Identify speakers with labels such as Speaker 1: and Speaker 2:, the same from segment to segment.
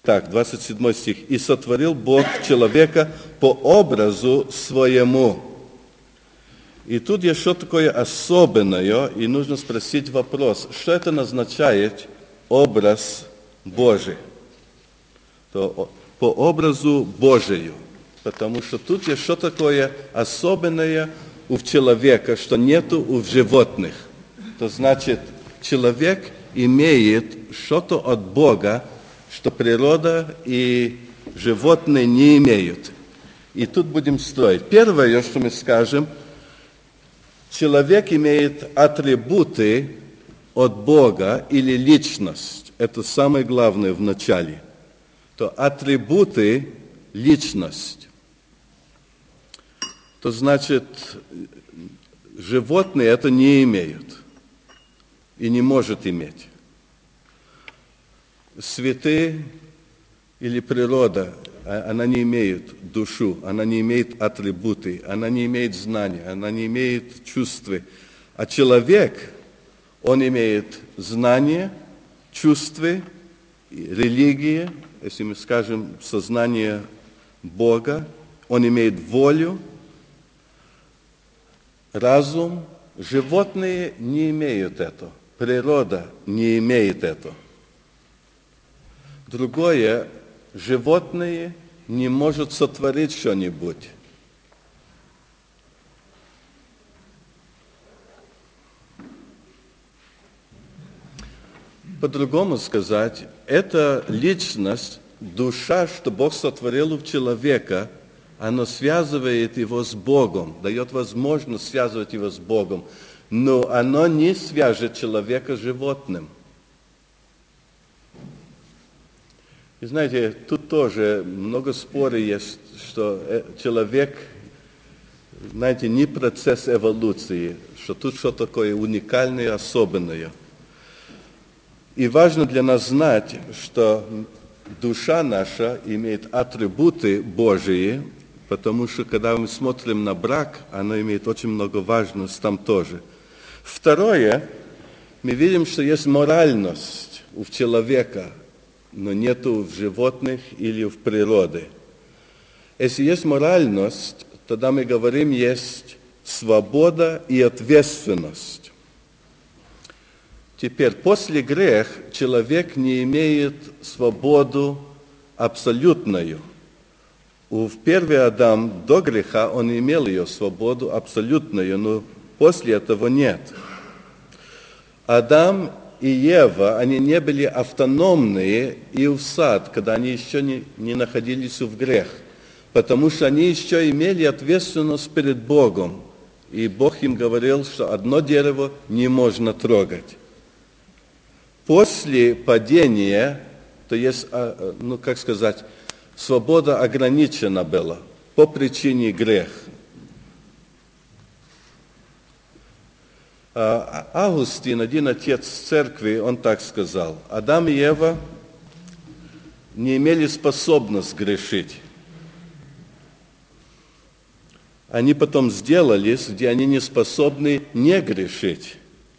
Speaker 1: Так, 27 стих. «И сотворил Бог человека по образу своему». И тут есть что такое особенное, и нужно спросить вопрос, что это означает образ Божий? То по образу Божию. Потому что тут есть что такое особенное у человека, что нету у животных. То значит, человек имеет что-то от Бога, что природа и животные не имеют. И тут будем строить. Первое, что мы скажем, человек имеет атрибуты от Бога или личность. Это самое главное в начале. То атрибуты – личность. То значит, животные это не имеют и не может иметь. Святые или природа, она не имеет душу, она не имеет атрибуты, она не имеет знания, она не имеет чувства. А человек, он имеет знания, чувства, религия, если мы скажем сознание Бога, он имеет волю, разум. Животные не имеют это, природа не имеет это. Другое, животные не может сотворить что-нибудь. По-другому сказать, это личность, душа, что Бог сотворил в человека, она связывает его с Богом, дает возможность связывать его с Богом, но оно не свяжет человека с животным. И знаете, тут тоже много споров есть, что человек, знаете, не процесс эволюции, что тут что-то такое уникальное, особенное. И важно для нас знать, что душа наша имеет атрибуты Божьи, потому что когда мы смотрим на брак, она имеет очень много важности там тоже. Второе, мы видим, что есть моральность у человека, но нету в животных или в природе. Если есть моральность, тогда мы говорим, есть свобода и ответственность. Теперь, после греха человек не имеет свободу абсолютную. В первый Адам до греха он имел ее свободу абсолютную, но после этого нет. Адам и Ева, они не были автономные и в сад, когда они еще не находились в грех, потому что они еще имели ответственность перед Богом. И Бог им говорил, что одно дерево не можно трогать. После падения, то есть, свобода ограничена была по причине греха. Августин, один отец церкви, он так сказал: Адам и Ева не имели способность грешить. Они потом сделались, где они не способны не грешить.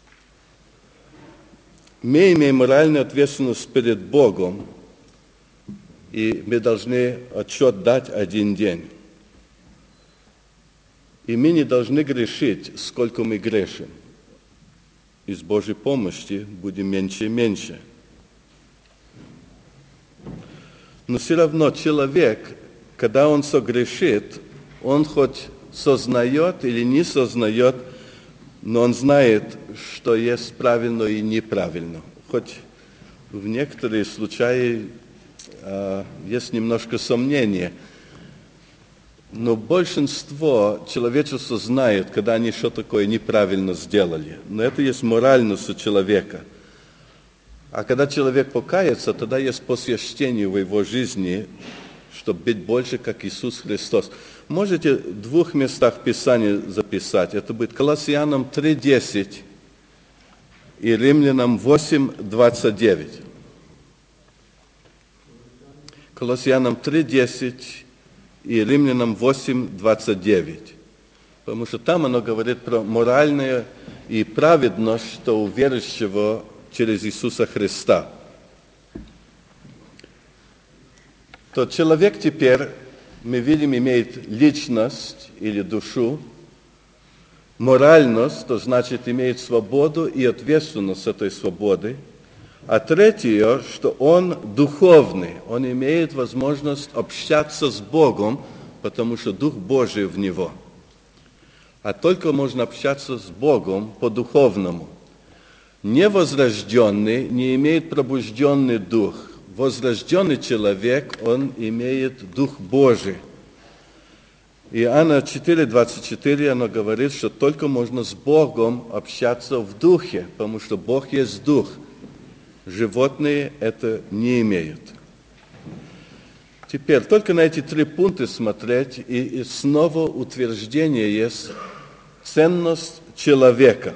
Speaker 1: Мы имеем моральную ответственность перед Богом, и мы должны отчет дать один день. И мы не должны грешить, сколько мы грешим. И с Божьей помощью будем меньше и меньше. Но все равно человек, когда он согрешит, он хоть сознает или не сознает, но он знает, что есть правильно и неправильно. Хоть в некоторые случаи есть немножко сомнения, но большинство человечества знает, когда они что такое неправильно сделали. Но это есть моральность у человека. А когда человек покается, тогда есть посвящение в его жизни, чтобы быть больше, как Иисус Христос. Можете в двух местах Писания записать. Это будет Колоссянам 3:10 и Римлянам 8:29. Колоссянам 3:10 и Римлянам 8:29. Потому что там оно говорит про моральное и праведность, что у верующего через Иисуса Христа. то человек теперь, мы видим, имеет личность или душу, моральность, то значит имеет свободу и ответственность этой свободы. А третье, что он духовный, он имеет возможность общаться с Богом, потому что Дух Божий в него. А только можно общаться с Богом по-духовному. Невозрожденный не имеет пробужденный дух. Возрожденный человек, он имеет Дух Божий. Иоанна 4:24, оно говорит, что только можно с Богом общаться в духе, потому что Бог есть Дух. Животные это не имеют. Теперь только на эти 3 пункта смотреть, и снова утверждение есть ценность человека.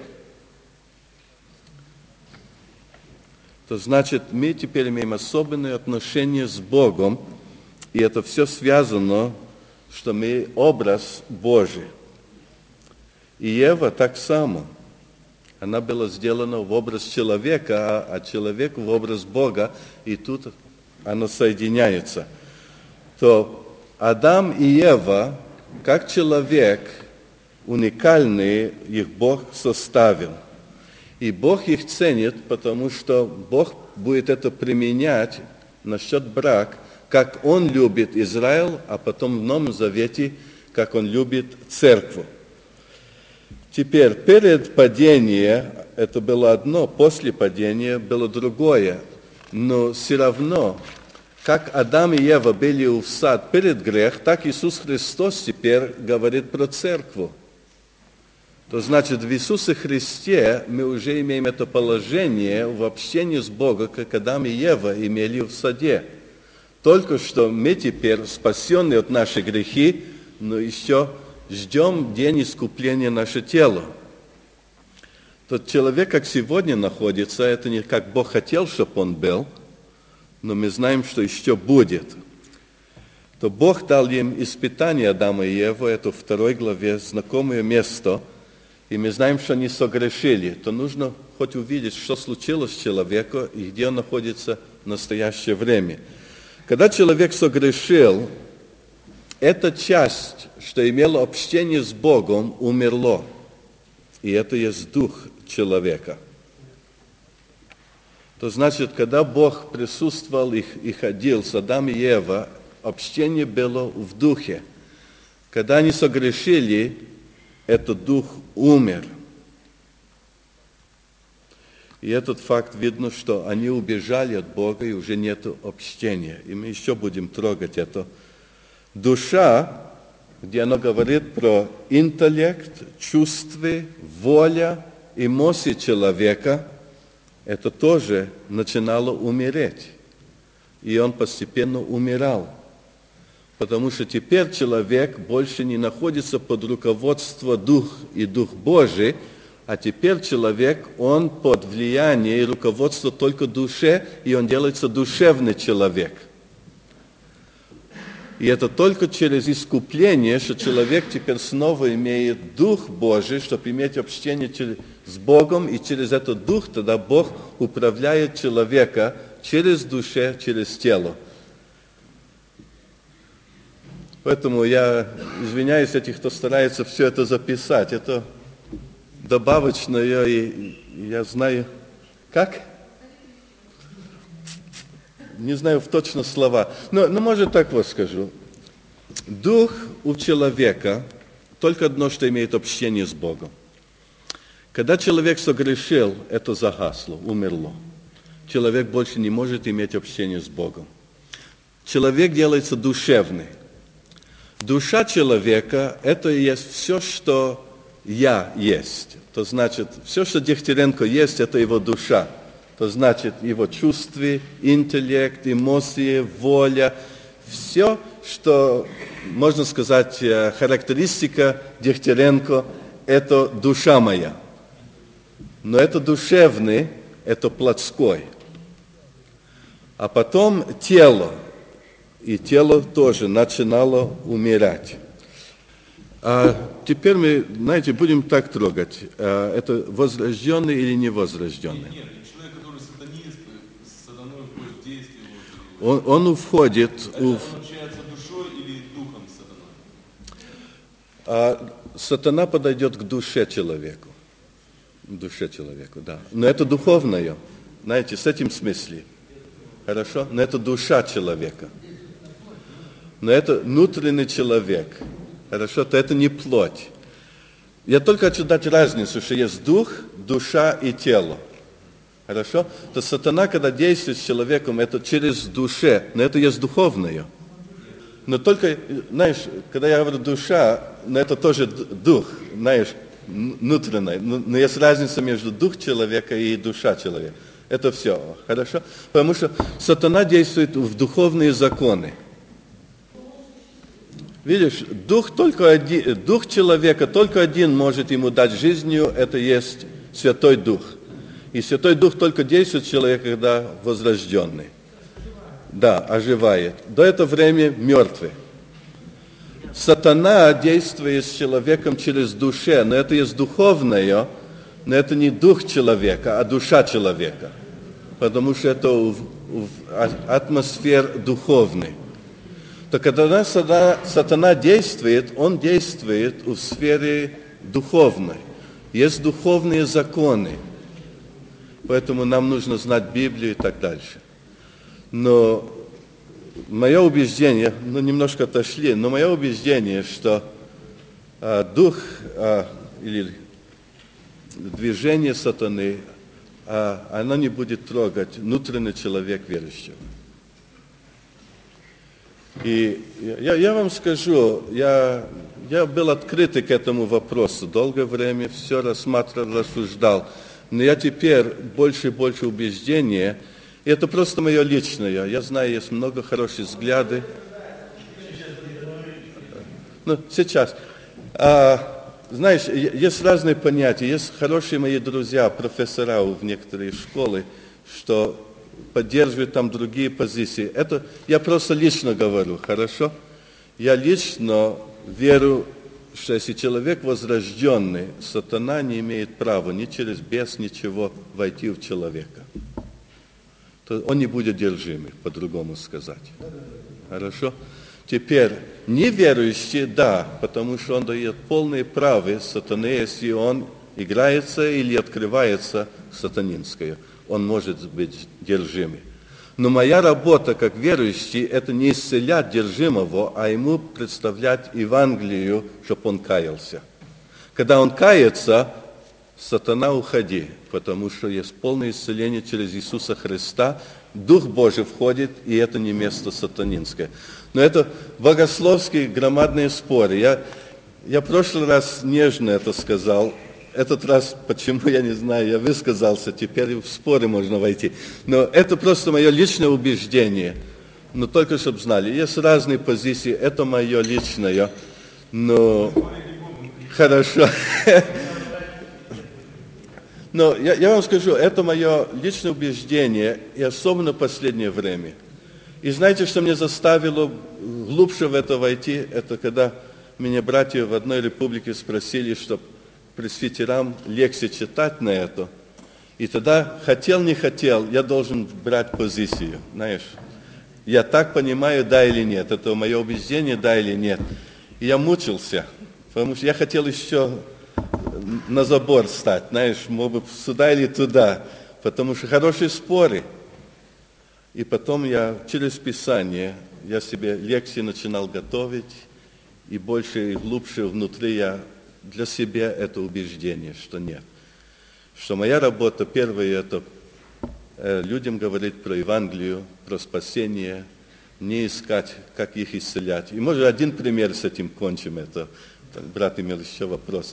Speaker 1: То значит, мы теперь имеем особенное отношение с Богом, и это все связано, что мы образ Божий. И Ева так само. Она была сделана в образ человека, а человек в образ Бога, и тут оно соединяется. То Адам и Ева, как человек, уникальные, их Бог составил. И Бог их ценит, потому что Бог будет это применять насчет брака, как Он любит Израиль, а потом в Новом Завете, как Он любит церковь. Теперь, перед падением это было одно, после падения было другое. Но все равно, как Адам и Ева были в сад перед грех, так Иисус Христос теперь говорит про церковь. То значит, в Иисусе Христе мы уже имеем это положение в общении с Богом, как Адам и Ева имели в саде. Только что мы теперь спасены от наших грехи, но еще ждем день искупления нашего тела. Тот человек, как сегодня находится, это не как Бог хотел, чтобы он был, но мы знаем, что еще будет. То Бог дал им испытание Адама и Евы, это в 2 главе, знакомое место, и мы знаем, что они согрешили. То нужно хоть увидеть, что случилось с человеком и где он находится в настоящее время. Когда человек согрешил, эта часть, что имела общение с Богом, умерла. И это есть дух человека. То значит, когда Бог присутствовал и ходил с Адамом и Евой, общение было в духе. Когда они согрешили, этот дух умер. И этот факт видно, что они убежали от Бога, и уже нет общения. И мы еще будем трогать это. Душа, где она говорит про интеллект, чувства, воля, эмоции человека, это тоже начинало умереть. И он постепенно умирал. Потому что теперь человек больше не находится под руководством Дух и Дух Божий, а теперь человек, он под влиянием и руководством только душе, и он делается душевный человек. И это только через искупление, что человек теперь снова имеет Дух Божий, чтобы иметь общение с Богом, и через этот Дух тогда Бог управляет человека через душу, через тело. Поэтому я извиняюсь этих, кто старается все это записать. Это добавочное, и я знаю, как? Не знаю точно слова. Но может так вот скажу. Дух у человека только одно, что имеет общение с Богом. Когда человек согрешил, это загасло, умерло. Человек больше не может иметь общение с Богом. Человек делается душевный. Душа человека – это и есть все, что я есть. То значит, все, что Дегтяренко есть, это его душа. То значит, его чувства, интеллект, эмоции, воля. Все, что, можно сказать, характеристика Дегтяренко – это душа моя. Но это душевный, это плотской. А потом тело. И тело тоже начинало умирать. А теперь мы, знаете, будем так трогать. Это возрожденный или невозрожденный?
Speaker 2: Нет, человек, который сатанист, с сатаной входит в действие.
Speaker 1: Он входит в...
Speaker 2: получается душой или духом сатана?
Speaker 1: Сатана подойдет к душе человеку. К душе человеку, да. Но это духовное, знаете, с этим смысле. Хорошо? Но это душа человека. Но это внутренний человек. Хорошо? То это не плоть. Я только хочу дать разницу, что есть дух, душа и тело. Хорошо? То сатана, когда действует с человеком, это через душе, но это есть духовное. Но только, знаешь, когда я говорю душа, но это тоже дух, знаешь, внутренний. Но есть разница между дух человека и душа человека. Это все. Хорошо? Потому что сатана действует в духовные законы. Видишь, дух человека только один может ему дать жизнью, это есть Святой Дух. И Святой Дух только действует в человеке, когда возрожденный. Да, оживает. До этого времени мертвый. Сатана действует с человеком через душе, но это есть духовное, но это не дух человека, а душа человека. Потому что это в атмосфере духовной. То когда сатана действует, он действует в сфере духовной. Есть духовные законы. Поэтому нам нужно знать Библию и так дальше. Но мое убеждение, немножко отошли, но мое убеждение, что дух или движение сатаны, оно не будет трогать внутренний человек верующего. И я вам скажу, я был открытый к этому вопросу, долгое время все рассматривал, рассуждал, но я теперь больше и больше убеждения, и это просто мое личное, я знаю, есть много хороших взглядов. Ну, сейчас. Знаешь, есть разные понятия, есть хорошие мои друзья, профессора в некоторые школы, что поддерживают там другие позиции. Это я просто лично говорю, хорошо? Я лично верю, что если человек возрожденный, сатана не имеет права ни через бес, ничего войти в человека. То он не будет держимый, по-другому сказать. Хорошо? Теперь, неверующий, да, потому что он дает полное право сатане, если он играется или открывается сатанинское. Он может быть держимый. Но моя работа как верующий, это не исцелять держимого, а ему представлять Евангелию, чтобы он каялся. Когда он кается, сатана уходи, потому что есть полное исцеление через Иисуса Христа, Дух Божий входит, и это не место сатанинское. Но это богословские громадные споры. Я в прошлый раз нежно это сказал, этот раз, почему, я не знаю, я высказался, теперь в споры можно войти. Но это просто мое личное убеждение. Но только чтобы знали, есть разные позиции, это мое личное, но хорошо. Но я вам скажу, это мое личное убеждение, и особенно в последнее время. И знаете, что меня заставило глубже в это войти? Это когда меня братья в одной республике спросили, чтобы пресвитерам лекции читать на это. И тогда, хотел, не хотел, я должен брать позицию, знаешь. Я так понимаю, да или нет. Это мое убеждение, да или нет. И я мучился, потому что я хотел еще на забор стать, знаешь, может быть, сюда или туда, потому что хорошие споры. И потом я через Писание, я себе лекции начинал готовить, и больше и глубже внутри я для себя это убеждение, что нет. Что моя работа, первая, это людям говорить про Евангелие, про спасение, не искать, как их исцелять. И, может, один пример с этим кончим. Это брат имел еще вопрос.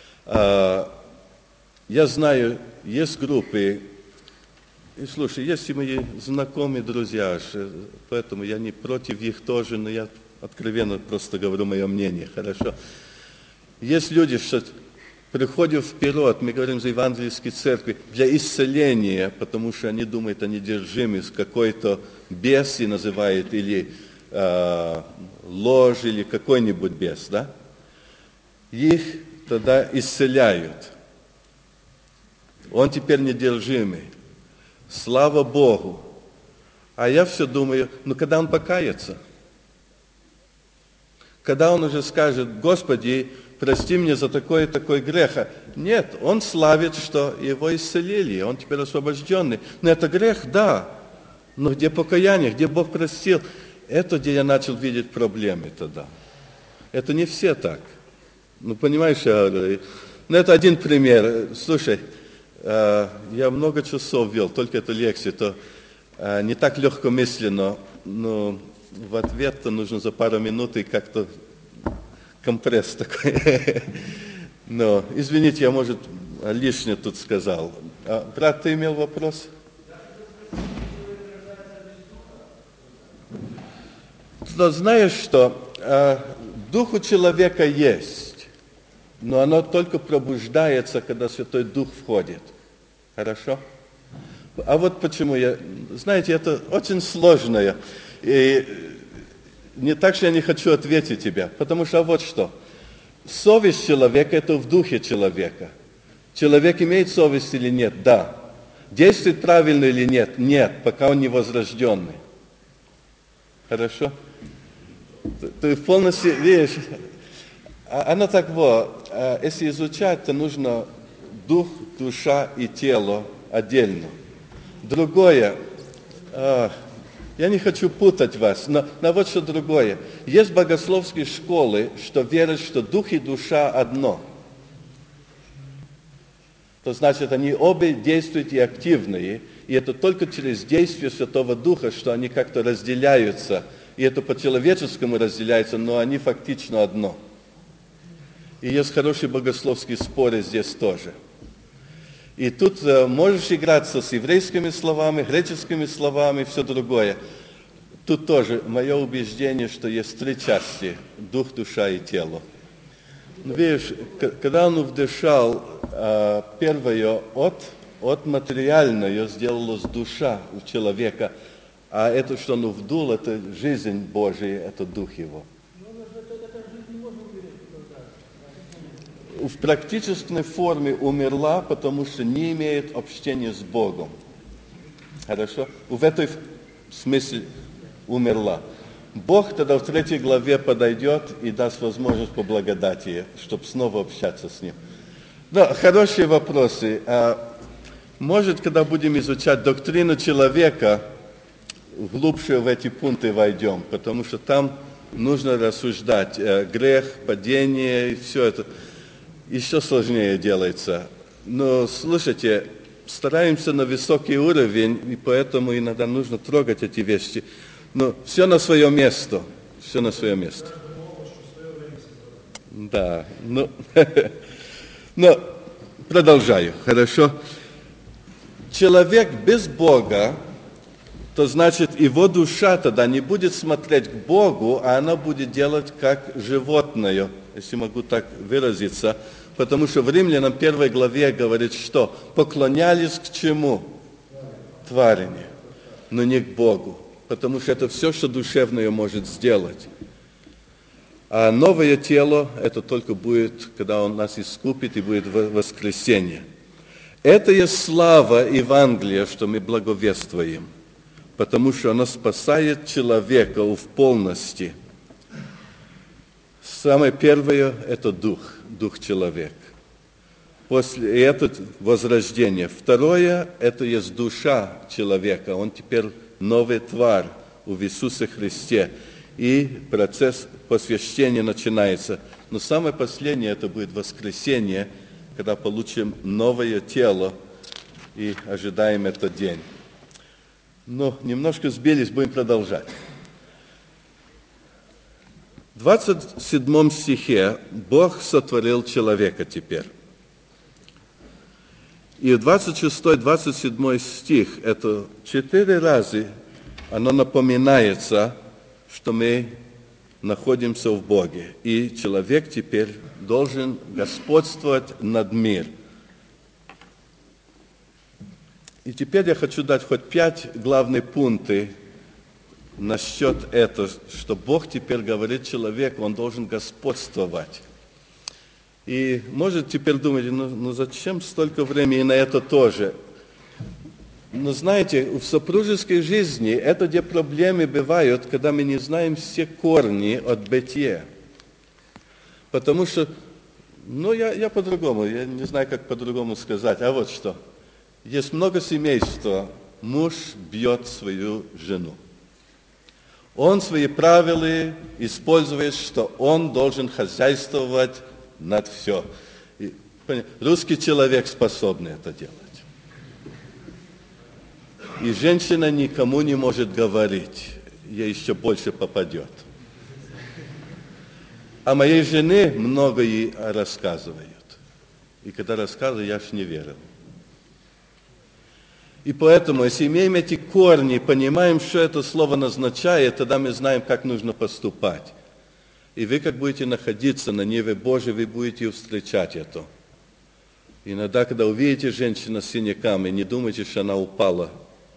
Speaker 1: Я знаю, есть группы, и слушай, есть и мои знакомые друзья, поэтому я не против их тоже, но я откровенно просто говорю мое мнение, хорошо? Есть люди, что приходят вперед, мы говорим за евангельские церкви, для исцеления, потому что они думают, они держимы с какой-то бесой называют, или ложь, или какой-нибудь бес, да? Их тогда исцеляют. Он теперь недержимый. Слава Богу. А я все думаю, когда он покается? Когда он уже скажет: Господи, прости мне за такой и такой грех. Нет, он славит, что его исцелили, он теперь освобожденный. Но это грех, да. Но где покаяние, где Бог простил? Это где я начал видеть проблемы тогда. Это не все так. Понимаешь, это один пример. Слушай, я много часов вел, только эту лекцию, то не так легкомысленно, но в ответ-то нужно за пару минут и как-то компресс такой. Но, извините, я, может, лишнее тут сказал. Брат, ты имел вопрос? Но знаешь что, дух у человека есть, но оно только пробуждается, когда Святой Дух входит. Хорошо? А вот почему знаете, это очень сложное. И не так, что я не хочу ответить тебе, потому что вот что. Совесть человека – это в духе человека. Человек имеет совесть или нет? Да. Действует правильно или нет? Нет, пока он не возрожденный. Хорошо? Ты полностью видишь, оно так вот, если изучать, то нужно дух, душа и тело отдельно. Другое, я не хочу путать вас, но вот что другое. Есть богословские школы, что верят, что дух и душа одно. То значит, они обе действуют и активные, и это только через действие Святого Духа, что они как-то разделяются. И это по-человеческому разделяется, но они фактично одно. И есть хорошие богословские споры здесь тоже. И тут можешь играться с еврейскими словами, греческими словами, все другое. Тут тоже мое убеждение, что есть три части – дух, душа и тело. Видишь, когда он вдышал, первое от материального сделалась душа у человека, а это, что он вдул, это жизнь Божия, это дух его. В практической форме умерла, потому что не имеет общения с Богом. Хорошо? В этой смысле умерла. Бог тогда в 3 главе подойдет и даст возможность по благодати, чтобы снова общаться с Ним. Да, хорошие вопросы. Может, когда будем изучать доктрину человека, глубже в эти пункты войдем, потому что там нужно рассуждать грех, падение и все это. Еще сложнее делается. Но, слушайте, стараемся на высокий уровень, и поэтому иногда нужно трогать эти вещи. Но все на свое место. Все на свое место. Да, но продолжаю, хорошо? Человек без Бога, то значит, его душа тогда не будет смотреть к Богу, а она будет делать как животное, если могу так выразиться. Потому что в Римлянам 1 главе говорит, что поклонялись к чему? Творению, но не к Богу. Потому что это все, что душевное может сделать. А новое тело, это только будет, когда Он нас искупит, и будет воскресение. Это есть слава Евангелия, что мы благовествуем. Потому что оно спасает человека в полности. Самое первое – это дух человека. После этого возрождение. Второе – это есть душа человека. Он теперь новый тварь в Иисусе Христе. И процесс посвящения начинается. Но самое последнее – это будет воскресение, когда получим новое тело и ожидаем этот день. Но немножко сбились, будем продолжать. В 27 стихе Бог сотворил человека теперь. И в 26-27 стих, это 4 раза оно напоминается, что мы находимся в Боге. И человек теперь должен господствовать над миром. И теперь я хочу дать хоть 5 главных пунктов насчет этого, что Бог теперь говорит человеку, он должен господствовать. И может теперь думать, зачем столько времени на это тоже? Но знаете, в супружеской жизни это где проблемы бывают, когда мы не знаем все корни от бытия. Потому что, я по-другому, я не знаю, как по-другому сказать, а вот что. Есть много семейств, муж бьет свою жену. Он свои правила использует, что он должен хозяйствовать над все. Русский человек способен это делать. И женщина никому не может говорить, ей еще больше попадет. А моей жене много ей рассказывают. И когда рассказываю, я ж не верил. И поэтому, если имеем эти корни, понимаем, что это слово назначает, тогда мы знаем, как нужно поступать. И вы, как будете находиться на Неве Божией, вы будете встречать это. Иногда, когда увидите женщину с синяками, не думайте, что она упала.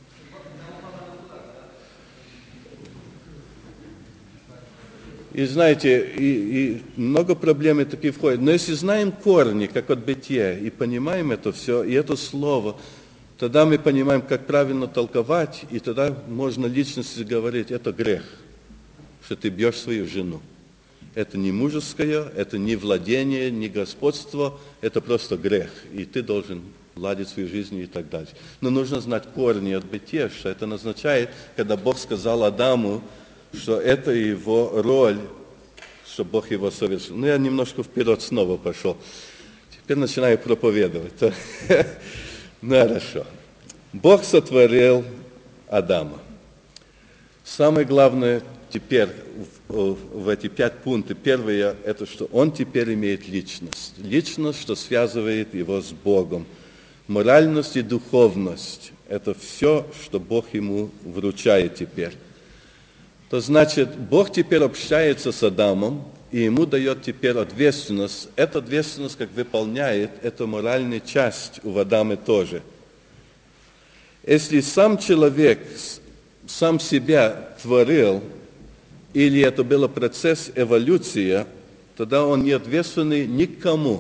Speaker 1: И знаете, и много проблем таких входит. Но если знаем корни, как от бытия, и понимаем это все, и это слово, тогда мы понимаем, как правильно толковать, и тогда можно личности говорить, это грех, что ты бьешь свою жену. Это не мужеское, это не владение, не господство, это просто грех, и ты должен ладить свою жизнь и так далее. Но нужно знать корни от бытия, что это означает, когда Бог сказал Адаму, что это его роль, что Бог его совершил. Я немножко вперед снова пошел. Теперь начинаю проповедовать. Хорошо. Бог сотворил Адама. Самое главное теперь в эти 5 пунктов. Первое, это что он теперь имеет личность. Личность, что связывает его с Богом. Моральность и духовность – это все, что Бог ему вручает теперь. То значит, Бог теперь общается с Адамом, и ему дает теперь ответственность. Эта ответственность, как выполняет, это моральная часть у Адама тоже. Если сам человек сам себя творил, или это был процесс эволюции, тогда он не ответственный никому.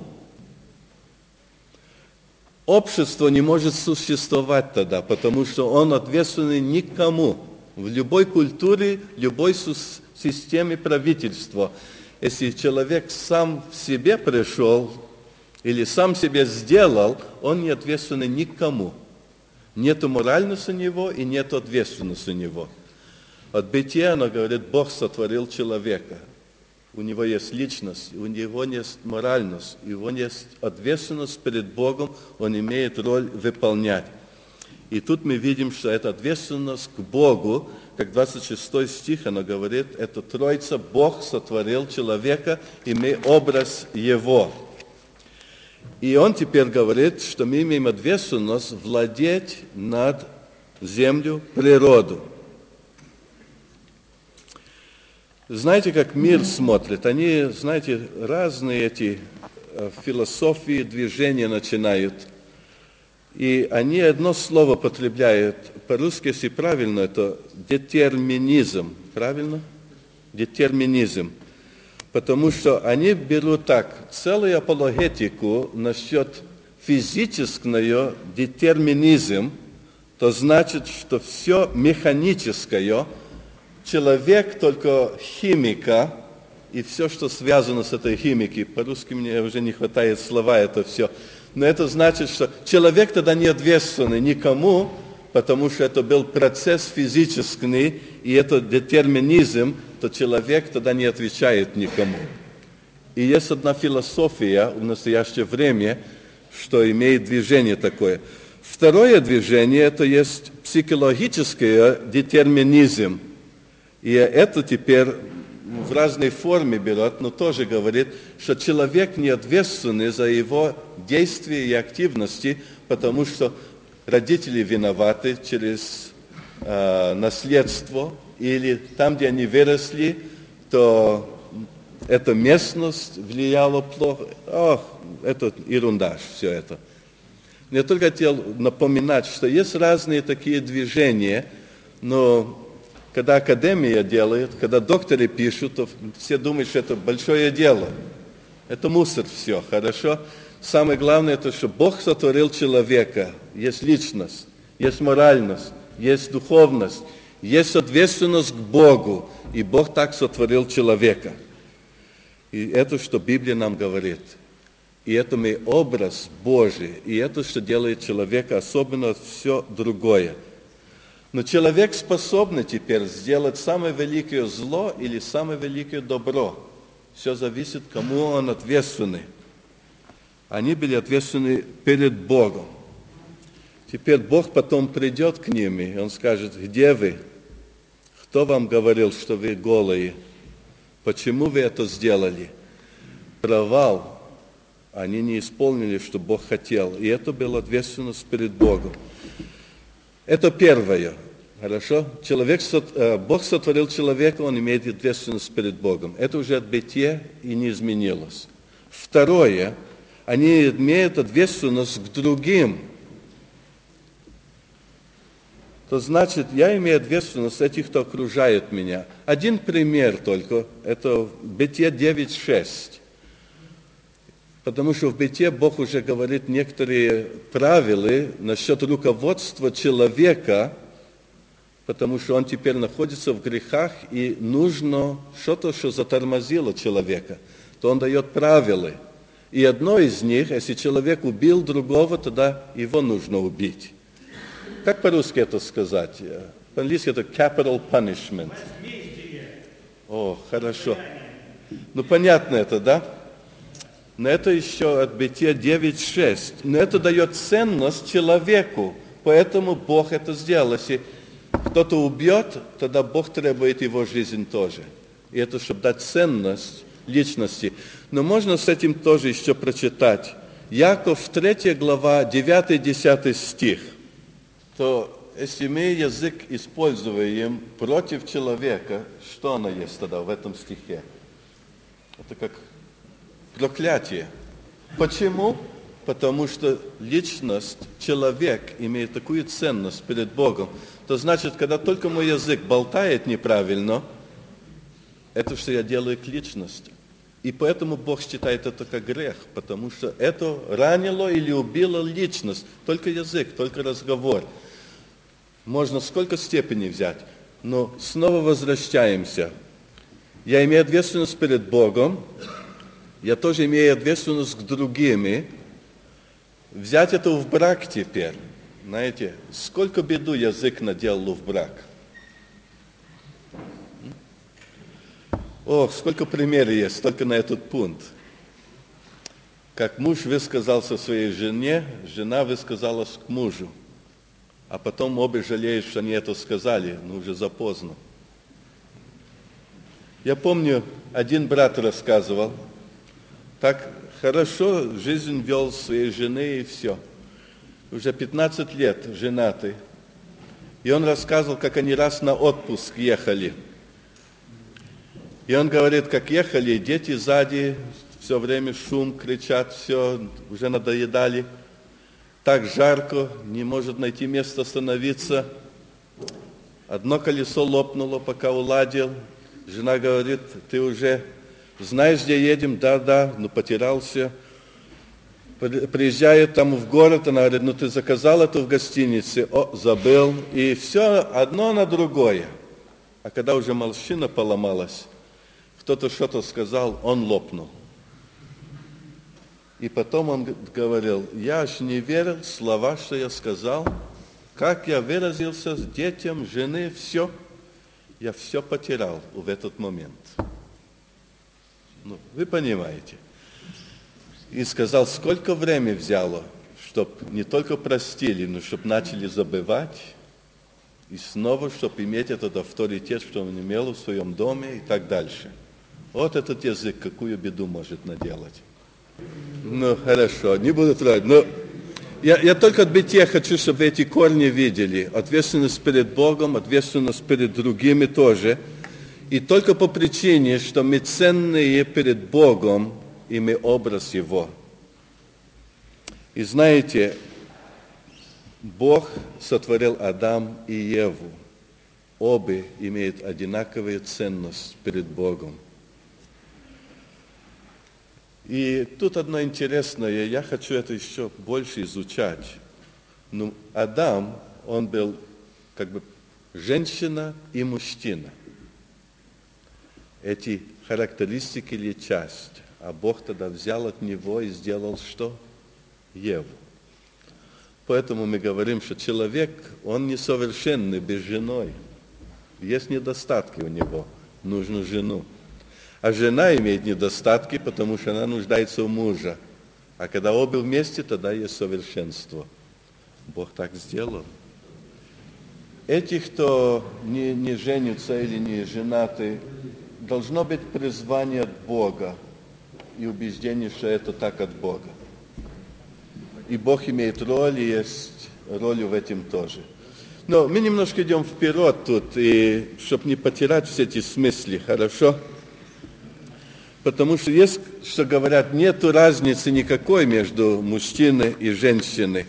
Speaker 1: Общество не может существовать тогда, потому что он ответственный никому. В любой культуре, любой системе правительства, если человек сам в себе пришел или сам себе сделал, он не ответственный никому. Нет моральности у него и нет ответственности у него. От бытия, оно говорит, Бог сотворил человека. У него есть личность, у него есть моральность, у него есть ответственность перед Богом, он имеет роль выполнять. И тут мы видим, что эта ответственность к Богу, как 26 стих, она говорит, это Троица, Бог сотворил человека, имея образ Его. И он теперь говорит, что мы имеем ответственность владеть над землей, природу. Знаете, как мир смотрит? Они, знаете, разные эти философии, движения начинают. И они одно слово потребляют, по-русски, если правильно, это детерминизм. Правильно? Детерминизм. Потому что они берут так, целую апологетику насчет физического детерминизм, то значит, что все механическое, человек только химика, и все, что связано с этой химикой, по-русски мне уже не хватает слова, это все. Но это значит, что человек тогда не ответственный никому, потому что это был процесс физический, и это детерминизм, то человек тогда не отвечает никому. И есть одна философия в настоящее время, что имеет движение такое. Второе движение, это есть психологический детерминизм. И это теперь в разной форме берет, но тоже говорит, что человек не ответственный за его действия и активности, потому что родители виноваты через наследство, или там, где они выросли, то эта местность влияла плохо. Это ерунда, все это. Я только хотел напоминать, что есть разные такие движения, но когда академия делает, когда докторы пишут, то все думают, что это большое дело. Это мусор все, хорошо? Самое главное, это что Бог сотворил человека, есть личность. есть моральность, есть духовность, есть ответственность к Богу. И Бог так сотворил человека. И это, что Библия нам говорит. И это мы образ Божий. И это, что делает человека особенно от все другое. Но человек способен теперь сделать самое великое зло или самое великое добро. Все зависит, кому он ответственный. Они были ответственны перед Богом. Теперь Бог потом придет к ним, и Он скажет: где вы? Кто вам говорил, что вы голые? Почему вы это сделали? Провал. Они не исполнили, что Бог хотел. И это была ответственность перед Богом. Это первое. Хорошо? Бог сотворил человека, он имеет ответственность перед Богом. Это уже от бытия и не изменилось. Второе. Они имеют ответственность к другим. То значит, я имею ответственность этих, кто окружает меня. Один пример только. Это Бытие 9:6. Потому что в Бытие Бог уже говорит некоторые правила насчет руководства человека, потому что он теперь находится в грехах, и нужно что-то, что затормозило человека. То он дает правила. И одно из них, если человек убил другого, тогда его нужно убить. Как по-русски это сказать? По-английски это capital punishment. О, хорошо. Ну, понятно это, да? Но это еще от Бытия 9:6. Но это дает ценность человеку. Поэтому Бог это сделал. Если кто-то убьет, тогда Бог требует его жизнь тоже. И это чтобы дать ценность личности. Но можно с этим тоже еще прочитать. Яков 3 глава, 9-10 стих. То если мы язык используем против человека, что оно есть тогда в этом стихе? Это как проклятие. Почему? Потому что личность, человек имеет такую ценность перед Богом. То значит, когда только мой язык болтает неправильно, это что я делаю к личности. И поэтому Бог считает это как грех, потому что это ранило или убило личность. Только язык, только разговор. Можно сколько степеней взять. Но снова возвращаемся. Я имею ответственность перед Богом. Я тоже имею ответственность к другим. Взять это в брак теперь. Знаете, сколько беду язык наделал в брак. Ох, сколько примеров есть только на этот пункт. Как муж высказался своей жене, жена высказалась к мужу. А потом обе жалеют, что они это сказали, но уже запоздно. Я помню, один брат рассказывал, так хорошо жизнь вел своей жены и все. Уже 15 лет женатый. И он рассказывал, как они раз на отпуск ехали. И он говорит, как ехали, дети сзади, все время шум, кричат, все, уже надоедали. Так жарко, не может найти место остановиться. Одно колесо лопнуло, пока уладил. Жена говорит, ты уже знаешь, где едем? Да, ну потерялся. Приезжает там в город, она говорит, ну ты заказал это в гостинице? О, забыл. И все одно на другое. А когда уже машина поломалась, кто-то что-то сказал, он лопнул. И потом он говорил, я аж не верил в слова, что я сказал, как я выразился с детям, жены, все. Я все потерял в этот момент. Ну, вы понимаете. И сказал, сколько времени взяло, чтобы не только простили, но чтобы начали забывать. И снова, чтобы иметь этот авторитет, что он имел в своем доме и так дальше. Вот этот язык, какую беду может наделать. Ну, хорошо, не буду тратить. Но я только от бытия хочу, чтобы эти корни видели. Ответственность перед Богом, ответственность перед другими тоже. И только по причине, что мы ценные перед Богом, и мы образ Его. И знаете, Бог сотворил Адам и Еву. Обе имеют одинаковую ценность перед Богом. И тут одно интересное, я хочу это еще больше изучать. Ну, Адам, он был как бы женщина и мужчина. Эти характеристики или часть. А Бог тогда взял от него и сделал что? Еву. Поэтому мы говорим, что человек, он несовершенный без жены. Есть недостатки у него, нужно жену. А жена имеет недостатки, потому что она нуждается в муже. А когда обе вместе, тогда есть совершенство. Бог так сделал. Эти, кто не женится или не женаты, должно быть призвание от Бога и убеждение, что это так от Бога. И Бог имеет роль, и есть роль в этом тоже. Но мы немножко идем вперед тут, и чтобы не потерять все эти смыслы, хорошо? Потому что есть, что говорят, нету разницы никакой между мужчиной и женщиной.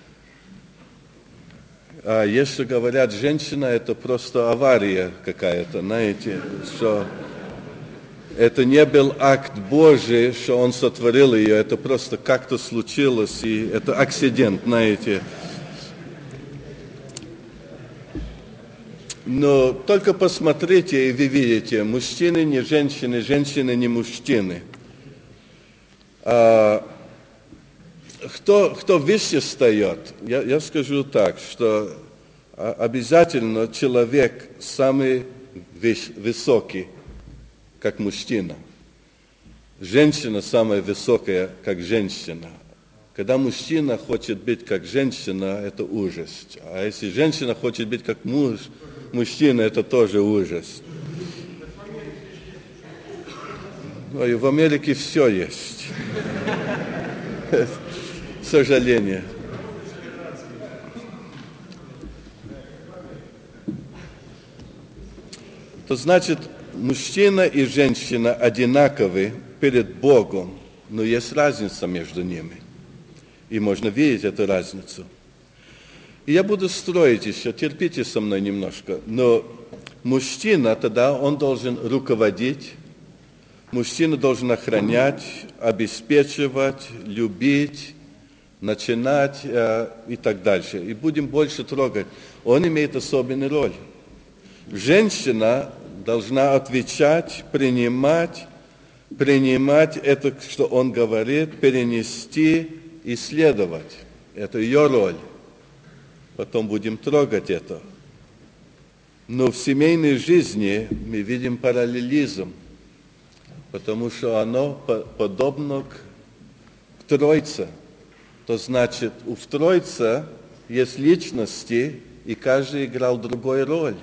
Speaker 1: А есть, что говорят, женщина это просто авария какая-то, знаете, что это не был акт Божий, что Он сотворил ее, это просто как-то случилось, и это акцидент, знаете. Но только посмотрите, и вы видите, мужчины не женщины, женщины не мужчины. Кто выше встает, я скажу так, что обязательно человек самый высокий, как мужчина. Женщина самая высокая, как женщина. Когда мужчина хочет быть как женщина, это ужас. А если женщина хочет быть как мужчина, это тоже ужас. Ой, в Америке все есть. К сожалению. То значит, мужчина и женщина одинаковы перед Богом, но есть разница между ними. И можно видеть эту разницу. И я буду строить еще, терпите со мной немножко. Но мужчина тогда, он должен руководить, мужчина должен охранять, обеспечивать, любить, начинать и так дальше. И будем больше трогать. Он имеет особенную роль. Женщина должна отвечать, принимать это, что он говорит, перенести, исследовать. Это ее роль. Потом будем трогать это. Но в семейной жизни мы видим параллелизм, потому что оно подобно к Троице. То значит, в Троице есть личности, и каждый играл другую роль.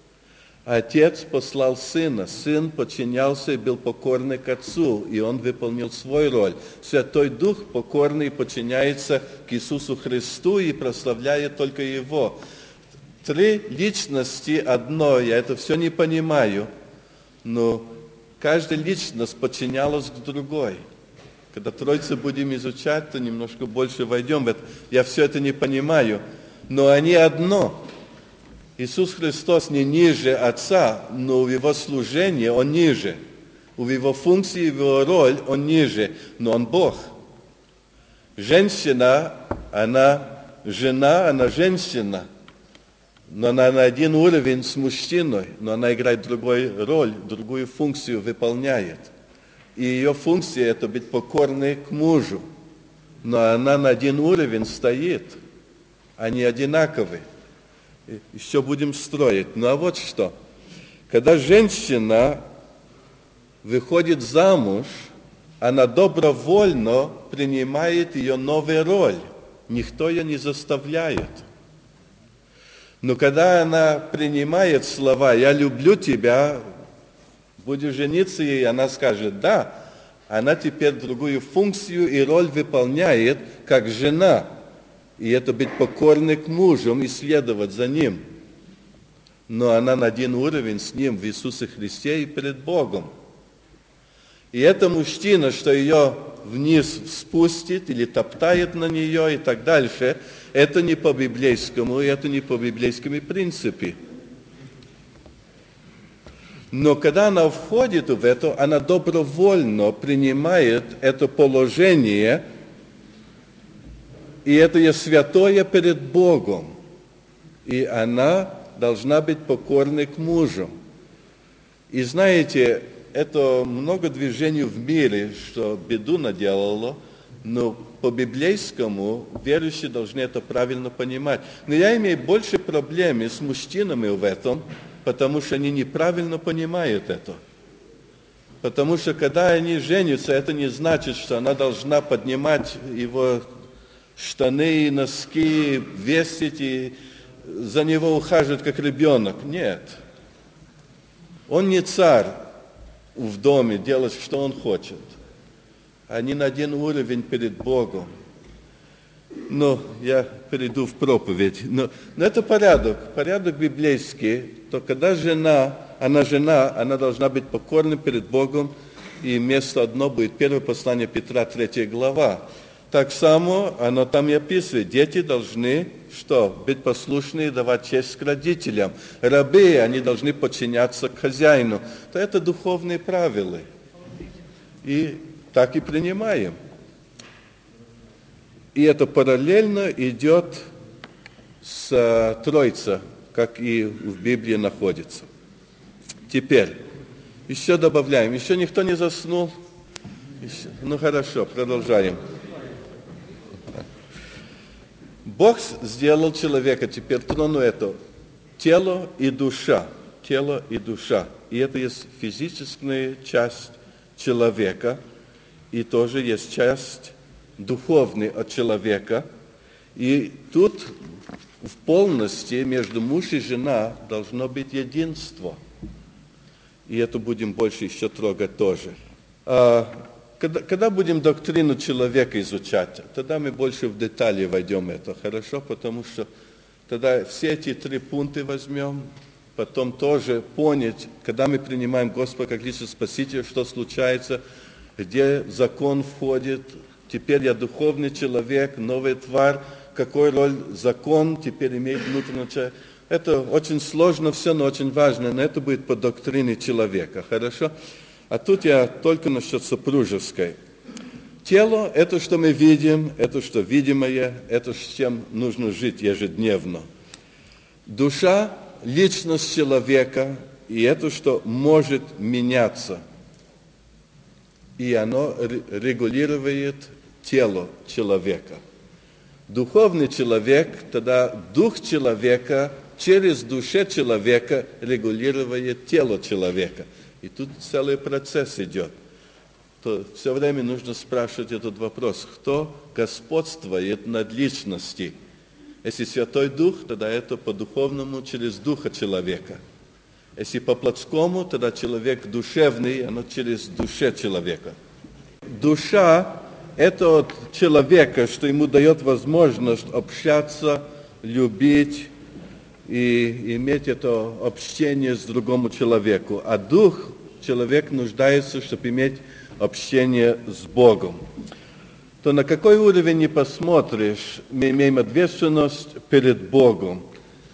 Speaker 1: Отец послал Сына, Сын подчинялся и был покорный к Отцу, и Он выполнил свою роль. Святой Дух покорный подчиняется к Иисусу Христу и прославляет только Его. Три личности одно, я это все не понимаю, но каждая личность подчинялась к другой. Когда Троицу будем изучать, то немножко больше войдем в это. Я все это не понимаю, но они одно. Иисус Христос не ниже Отца, но в Его служении Он ниже. В Его функции, в Его роль Он ниже, но Он Бог. Женщина, она жена, она женщина, но она на один уровень с мужчиной, но она играет другую роль, другую функцию выполняет. И ее функция – это быть покорной к мужу. Но она на один уровень стоит, они одинаковы. Еще будем строить. Ну а вот что. Когда женщина выходит замуж, она добровольно принимает ее новую роль. Никто ее не заставляет. Но когда она принимает слова «я люблю тебя», будешь жениться, и она скажет «да», она теперь другую функцию и роль выполняет, как жена. И это быть покорной к мужу и следовать за ним. Но она на один уровень с ним в Иисусе Христе и перед Богом. И это мужчина, что ее вниз спустит или топтает на нее и так дальше, это не по-библейскому, это не по библейскому принципу. Но когда она входит в это, она добровольно принимает это положение, и это есть святое перед Богом. и она должна быть покорной к мужу. И знаете, это много движений в мире, что беду наделало, но по-библейскому верующие должны это правильно понимать. Но я имею больше проблем с мужчинами в этом, потому что они неправильно понимают это. Потому что когда они женятся, это не значит, что она должна поднимать его штаны, носки, весить и за него ухаживать как ребенок. Нет. Он не царь в доме, делать, что он хочет. Они на один уровень перед Богом. Но я перейду в проповедь. Но это порядок библейский. То когда она должна быть покорной перед Богом, и место одно будет первое послание Петра, 3 глава. Так само оно там и описывает. Дети должны, что? Быть послушны и давать честь к родителям. Рабы, они должны подчиняться к хозяину. То это духовные правила. И так и принимаем. И это параллельно идет с Троица, как и в Библии находится. Теперь, еще добавляем. Еще никто не заснул? Еще. Ну хорошо, продолжаем. Бог сделал человека, теперь трону это, тело и душа. Тело и душа. И это есть физическая часть человека, и тоже есть часть духовный от человека. И тут в полности между муж и жена должно быть единство. И это будем больше еще трогать тоже. Когда будем доктрину человека изучать, тогда мы больше в детали войдем это, хорошо? Потому что тогда все эти 3 пункта возьмем, потом тоже понять, когда мы принимаем Господа как личного Спасителя, что случается, где закон входит. Теперь я духовный человек, новая тварь, какую роль закон теперь имеет внутренний человек. Это очень сложно все, но очень важно, но это будет по доктрине человека, хорошо? А тут я только насчет супружеской. Тело – это что мы видим, это что видимое, это с чем нужно жить ежедневно. Душа – личность человека, и это что может меняться. И оно регулирует тело человека. Духовный человек, тогда дух человека через душу человека регулирует тело человека. И тут целый процесс идет. То все время нужно спрашивать этот вопрос, кто господствует над личностью. Если Святой Дух, тогда это по-духовному через духа человека. Если по-плотскому, тогда человек душевный, оно через душу человека. Душа – это от человека, что ему дает возможность общаться, любить и иметь это общение с другому человеку. А дух человек нуждается, чтобы иметь общение с Богом. То на какой уровень не посмотришь, мы имеем ответственность перед Богом.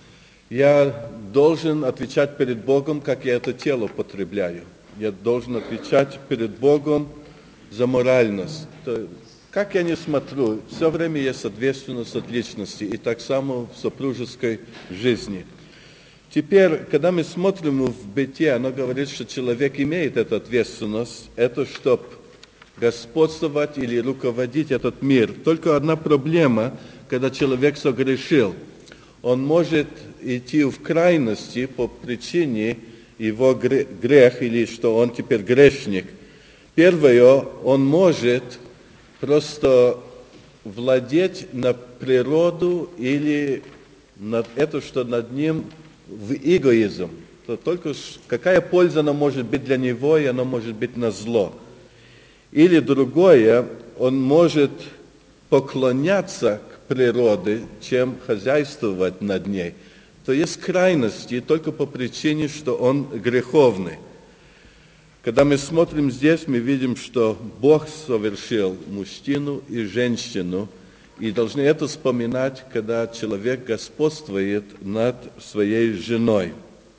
Speaker 1: Я должен отвечать перед Богом, как я это тело потребляю. Я должен отвечать перед Богом за моральность. То, как я не смотрю, все время есть ответственность от личности, и так само в супружеской жизни. Теперь, когда мы смотрим в Бытие, оно говорит, что человек имеет эту ответственность, это чтобы господствовать или руководить этот мир. Только одна проблема, когда человек согрешил. Он может идти в крайности по причине его грех, или что он теперь грешник. Первое, он может просто владеть над природу или над это, что над ним в эгоизм. То только какая польза она может быть для него, и она может быть на зло. Или другое, он может поклоняться к природе, чем хозяйствовать над ней. То есть крайности только по причине, что он греховный. Когда мы смотрим здесь, мы видим, что Бог совершил мужчину и женщину, и должны это вспоминать, когда человек господствует над своей женой.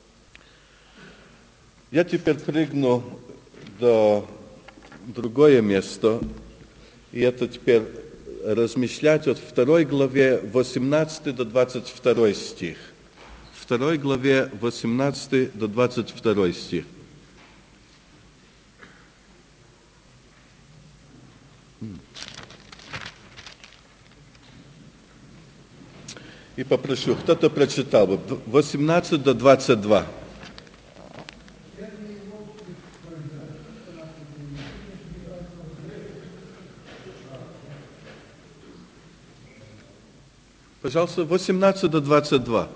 Speaker 1: Я теперь прыгну до другое место, и это теперь размышлять от 2 главе 18 до 22 стих. 2 главе 18 до 22 стих. И попрошу, кто-то прочитал бы, 18 до 22. Пожалуйста, 18 до 22.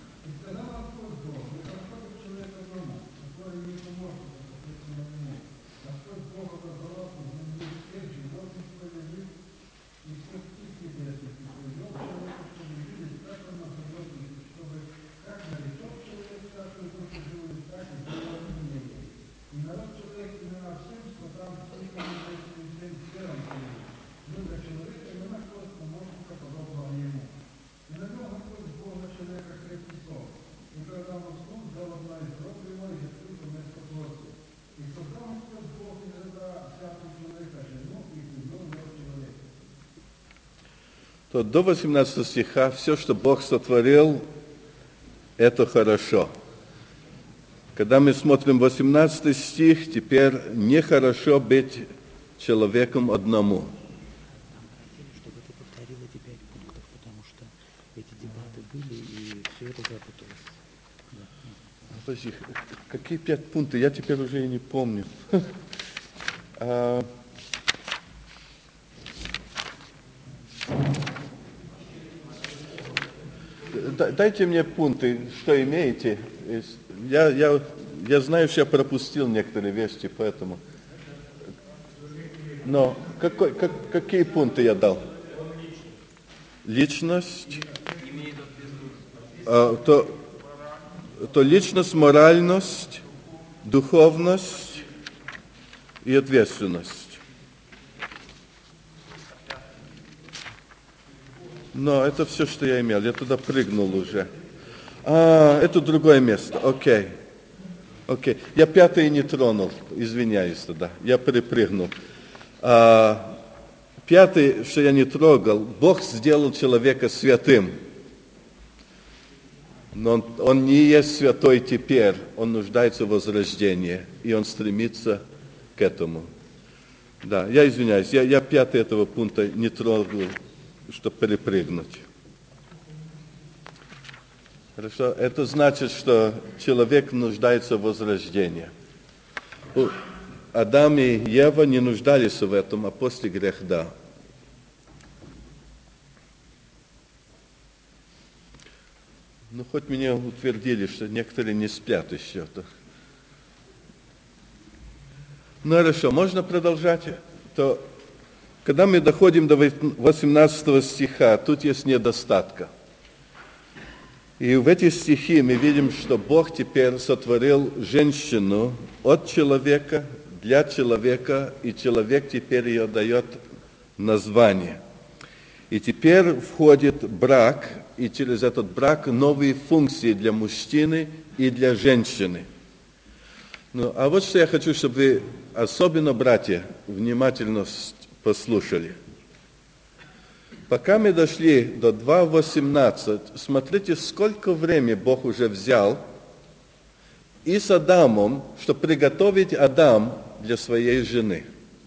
Speaker 1: То до 18 стиха все, что Бог сотворил, это хорошо. Когда мы смотрим 18 стих, теперь нехорошо быть человеком одному.
Speaker 3: Чтобы ты повторил эти 5 пунктов, потому что эти дебаты были, и все это запуталось.
Speaker 1: Подожди, какие 5 пунктов? Я теперь уже и не помню. Дайте мне пункты, что имеете. Я знаю, что я пропустил некоторые вещи, поэтому. Но какие пункты я дал? Личность. То личность, моральность, духовность и ответственность. Но это все, что я имел. Я туда прыгнул уже. Это другое место. Окей. Я 5 не тронул. Извиняюсь тогда. Я перепрыгнул. 5, что я не трогал. Бог сделал человека святым. Но он не есть святой теперь. Он нуждается в возрождении. И он стремится к этому. Да, я извиняюсь. Я 5 этого пункта не трогал, чтобы перепрыгнуть. Хорошо, это значит, что человек нуждается в возрождении. Адам и Ева не нуждались в этом, а после греха, да. Ну, хоть меня утвердили, что некоторые не спят еще. Ну, хорошо, можно продолжать? То, когда мы доходим до 18 стиха, тут есть недостатка. И в эти стихи мы видим, что Бог теперь сотворил женщину от человека, для человека, и человек теперь ее дает название. И теперь входит брак, и через этот брак новые функции для мужчины и для женщины. Ну, а вот что я хочу, чтобы вы, особенно братья, внимательно послушали. Пока мы дошли до 2.18, смотрите, сколько времени Бог уже взял и с Адамом, чтобы приготовить Адам для своей жены.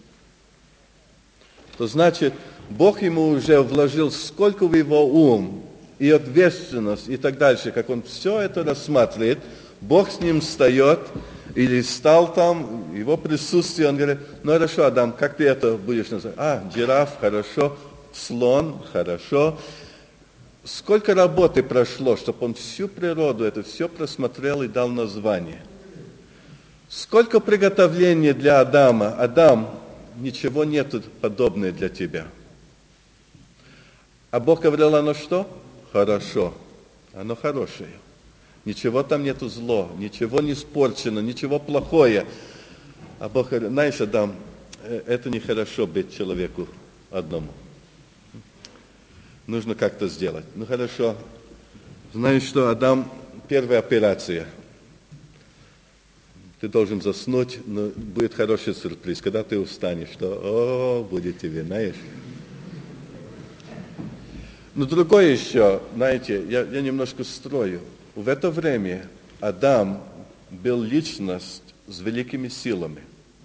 Speaker 1: То значит, Бог ему уже вложил сколько в его ум и ответственность и так дальше, как он все это рассматривает, Бог с ним встает или стал там, его присутствие, он говорит, ну хорошо, Адам, как ты это будешь называть? Жираф, хорошо. Слон, хорошо. Сколько работы прошло, чтобы он всю природу, это все просмотрел и дал название. Сколько приготовления для Адама. Адам, ничего нет подобного для тебя. А Бог говорил, оно что? Хорошо. Оно хорошее. Ничего там нету зло, ничего не испорчено, ничего плохое. А Бог говорит, знаешь, Адам, это нехорошо быть человеку одному. Нужно как-то сделать. Ну хорошо. Знаешь что, Адам, первая операция. Ты должен заснуть, но будет хороший сюрприз. Когда ты устанешь, что, будет тебе, знаешь. Но другое еще, знаете, я немножко строю. В это время Адам был личность с великими силами.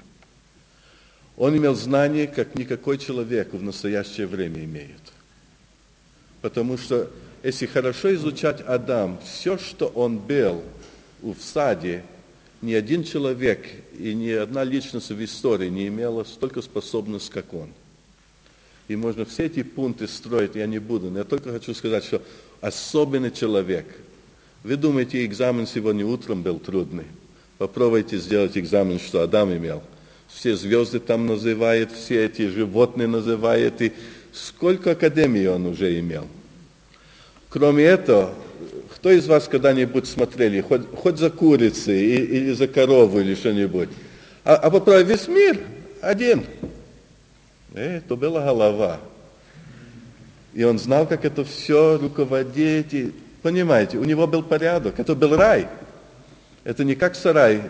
Speaker 1: Он имел знания, как никакой человек в настоящее время имеет. Потому что, если хорошо изучать Адам, все, что он был в саде, ни один человек и ни одна личность в истории не имела столько способностей, как он. И можно все эти пункты строить, я не буду, но я только хочу сказать, что особенный человек. Вы думаете, экзамен сегодня утром был трудный? Попробуйте сделать экзамен, что Адам имел. Все звезды там называют, все эти животные называют, и сколько академий он уже имел. Кроме этого, кто из вас когда-нибудь смотрели, хоть за курицей или за коровой или что-нибудь? А попробуй весь мир один. Это была голова. И он знал, как это все руководить. И, понимаете, у него был порядок. Это был рай. Это не как сарай.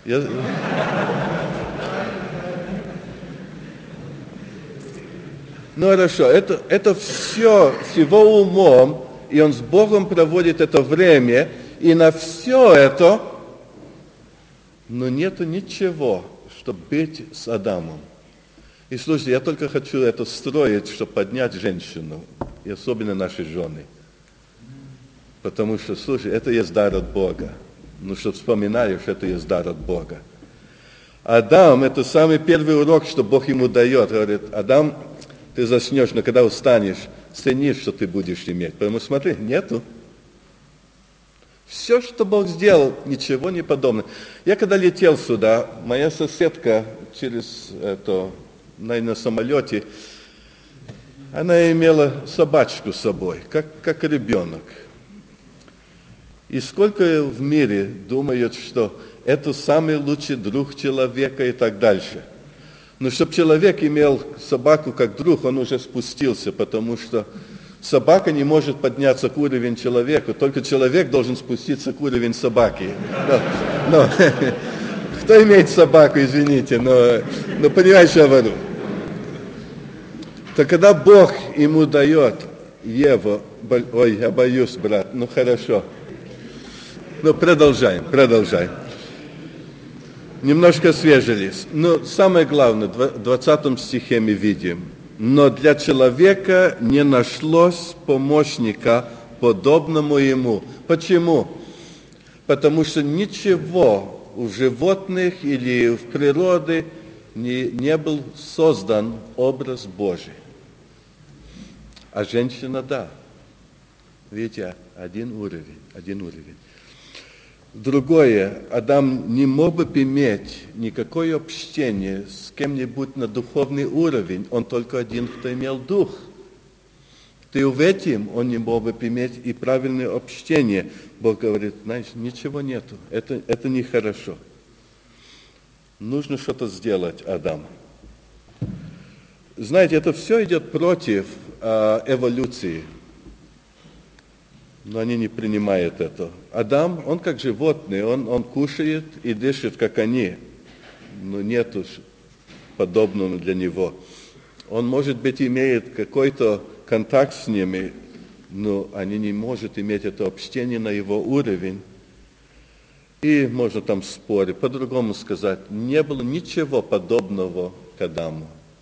Speaker 1: Ну хорошо, это все с его умом, и он с Богом проводит это время, и на все это, но нету ничего, чтобы быть с Адамом. И слушайте, я только хочу это строить, чтобы поднять женщину, и особенно наши жены. Потому что, слушай, это есть дар от Бога. Ну, что вспоминаешь, это есть дар от Бога. Адам, это самый первый урок, что Бог ему дает. Говорит, Адам, ты заснешь, но когда устанешь, ценишь, что ты будешь иметь. Потому что смотри, нету. Все, что Бог сделал, ничего не подобно. Я когда летел сюда, моя соседка через это, на самолете, она имела собачку с собой, как ребенок. И сколько в мире думают, что это самый лучший друг человека и так дальше. Но чтобы человек имел собаку как друг, он уже спустился, потому что собака не может подняться к уровню человека, только человек должен спуститься к уровню собаки. Но кто имеет собаку, извините, но понимаете, что я говорю. То когда Бог ему дает Еву, ой, я боюсь, брат, ну хорошо. Ну продолжаем. Немножко свежились. Но самое главное, в 20 стихе мы видим. Но для человека не нашлось помощника, подобному ему. Почему? Потому что ничего в животных или в природе не был создан образ Божий. А женщина, да. Видите, один уровень. Другое, Адам не мог бы иметь никакое общение с кем-нибудь на духовный уровень, он только один, кто имел дух. Ты в этом он не мог бы иметь и правильное общение. Бог говорит, знаешь, ничего нету, это нехорошо. Нужно что-то сделать, Адам. Знаете, это все идет против эволюции. Но они не принимают это. Адам, он как животное, он кушает и дышит, как они. Но нету подобного для него. Он, может быть, имеет какой-то контакт с ними, но они не могут иметь это общение на его уровень. И можно там спорить, по-другому сказать, не было ничего подобного к Адаму.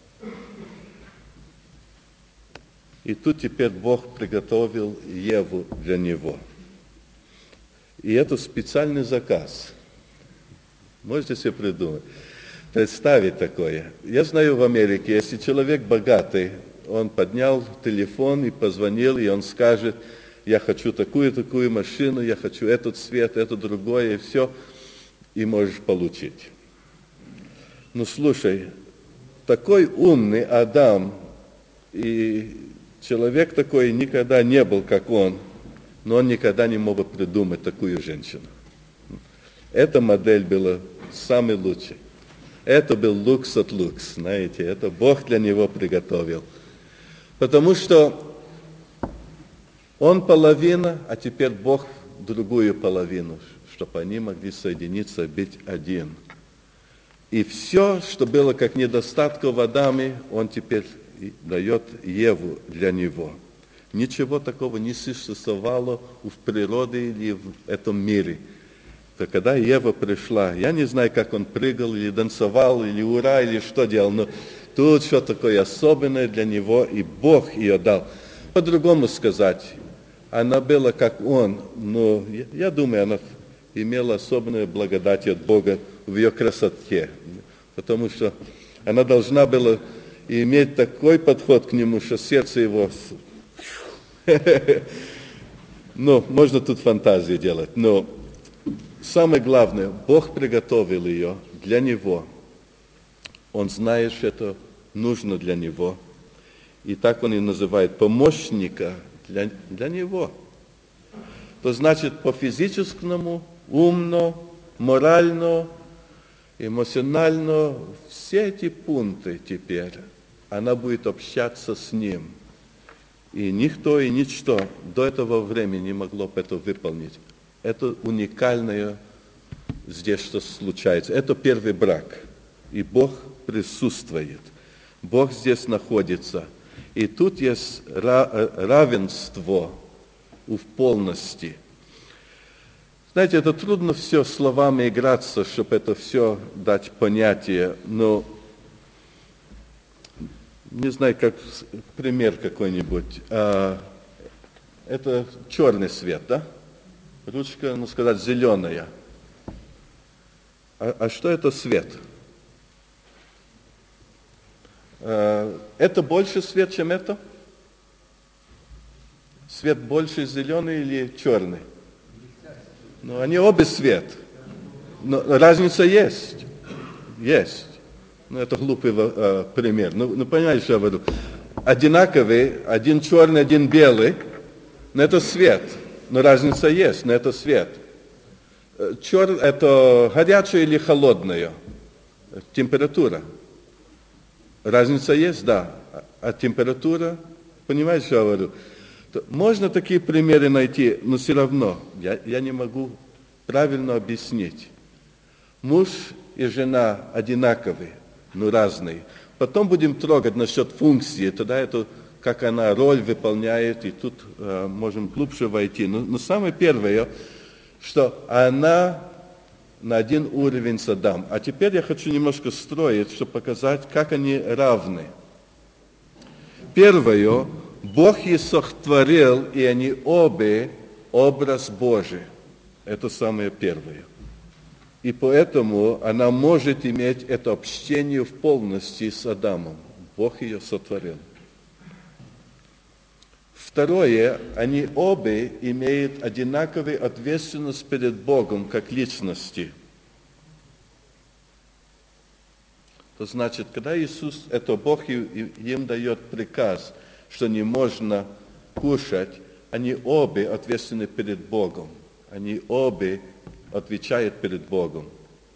Speaker 1: И тут теперь Бог приготовил Еву для него. И это специальный заказ. Можете себе придумать, представить такое. Я знаю в Америке, если человек богатый, он поднял телефон и позвонил, и он скажет, я хочу такую машину, я хочу этот цвет, это другое, и все, и можешь получить. Ну, слушай, такой умный Адам, и человек такой никогда не был, как он, но он никогда не мог бы придумать такую женщину. Эта модель была самой лучшей. Это был люкс от люкс, знаете, это Бог для него приготовил. Потому что он половина, а теперь Бог другую половину, чтобы они могли соединиться, быть один. И все, что было как недостатка в Адаме, он теперь дает Еву для него. Ничего такого не существовало в природе или в этом мире. То когда Ева пришла, я не знаю, как он прыгал, или танцевал, или ура, или что делал, но тут что такое особенное для него, и Бог ее дал. По-другому сказать, она была как он, но я думаю, она имела особенную благодать от Бога в ее красоте, потому что она должна была иметь такой подход к нему, что сердце его... Ну, можно тут фантазии делать, но самое главное, Бог приготовил ее для него. Он знает, что это нужно для него. И так он и называет помощника для него. То значит, по физическому, умно, морально, эмоционально, все эти пункты теперь, она будет общаться с ним. И никто и ничто до этого времени не могло бы это выполнить. Это уникальное здесь, что случается. Это первый брак. И Бог присутствует. Бог здесь находится. И тут есть равенство в полности. Знаете, это трудно все словами играться, чтобы это все дать понятие, но не знаю, как пример какой-нибудь. Это черный свет, да? Ручка, ну сказать, зеленая. А что это свет? Это больше свет, чем это? Свет больше зеленый или черный? Ну, они обе свет. Но разница есть. Есть. Ну, это глупый пример. Ну, понимаете, что я говорю? Одинаковые, один черный, один белый, но это свет. Но разница есть, но это свет. Это горячее или холодное? Температура. Разница есть, да. А температура, понимаете, что я говорю? Можно такие примеры найти, но все равно я не могу правильно объяснить. Муж и жена одинаковые, но разные. Потом будем трогать насчет функции, тогда это как она роль выполняет, и тут можем глубже войти. Но самое первое, что она на один уровень с Адамом. А теперь я хочу немножко строить, чтобы показать, как они равны. Первое, Бог их сотворил, и они обе образ Божий. Это самое первое. И поэтому она может иметь это общение в полности с Адамом. Бог ее сотворил. Второе, они обе имеют одинаковую ответственность перед Богом, как личности. То значит, когда Иисус, это Бог им дает приказ, что не можно кушать, они обе ответственны перед Богом. Они обе отвечают перед Богом.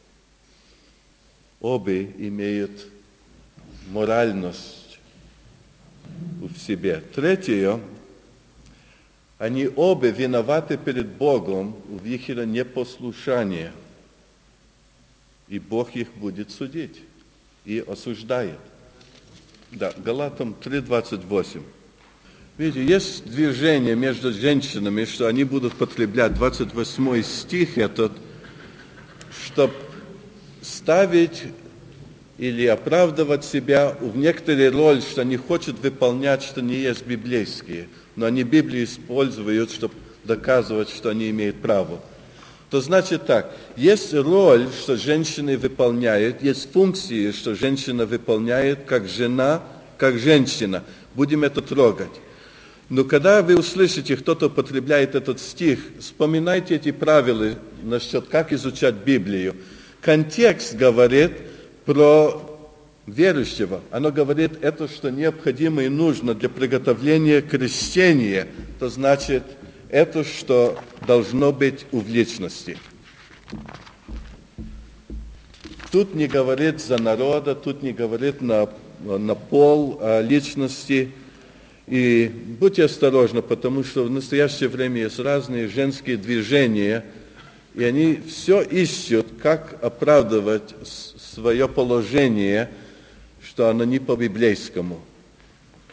Speaker 1: Обе имеют моральность в себе. Третье, они обе виноваты перед Богом в их непослушании. И Бог их будет судить и осуждает. Да, Галатам 3:28. Видите, есть движение между женщинами, что они будут потреблять 28 стих этот, чтобы ставить или оправдывать себя в некоторые роли, что они хотят выполнять, что не есть библейские, но они Библию используют, чтобы доказывать, что они имеют право. То значит так, есть роль, что женщины выполняют, есть функции, что женщина выполняет, как жена, как женщина. Будем это трогать. Но когда вы услышите, кто-то употребляет этот стих, вспоминайте эти правила насчет, как изучать Библию. Контекст говорит про верующего. Оно говорит это, что необходимо и нужно для приготовления крещения. То значит, это, что должно быть в личности. Тут не говорит за народа, тут не говорит на пол личности. И будьте осторожны, потому что в настоящее время есть разные женские движения, и они все ищут, как оправдывать свое положение, что оно не по-библейскому.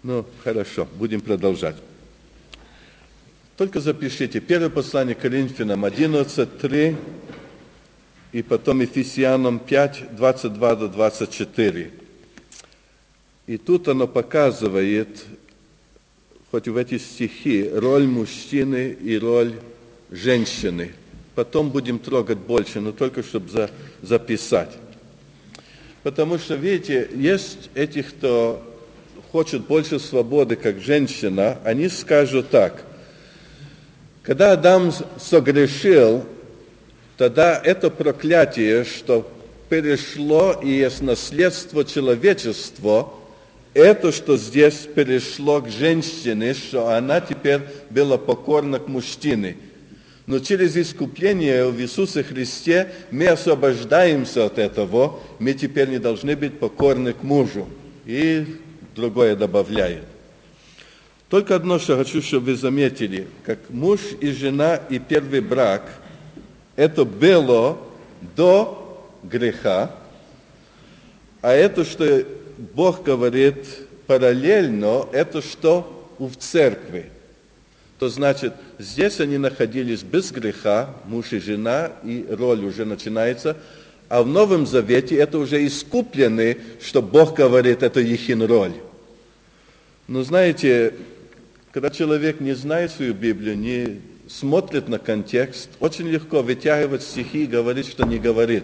Speaker 1: Ну, хорошо, будем продолжать. Только запишите. Первое послание Коринфянам 11:3 и потом Ефесянам 5:22-24. И тут оно показывает, хоть в эти стихи, роль мужчины и роль женщины. Потом будем трогать больше, но только чтобы записать. Потому что, видите, есть эти, кто хочет больше свободы, как женщина, они скажут так. Когда Адам согрешил, тогда это проклятие, что перешло и есть наследство человечества, это, что здесь перешло к женщине, что она теперь была покорна к мужчине. Но через искупление в Иисусе Христе мы освобождаемся от этого, мы теперь не должны быть покорны к мужу. И другое добавляет. Только одно, что хочу, чтобы вы заметили, как муж и жена и первый брак, это было до греха, а это, что Бог говорит параллельно, это что в церкви. То значит, здесь они находились без греха, муж и жена, и роль уже начинается, а в Новом Завете это уже искуплены, что Бог говорит, это их роль. Но знаете, когда человек не знает свою Библию, не смотрит на контекст, очень легко вытягивать стихи и говорить, что не говорит.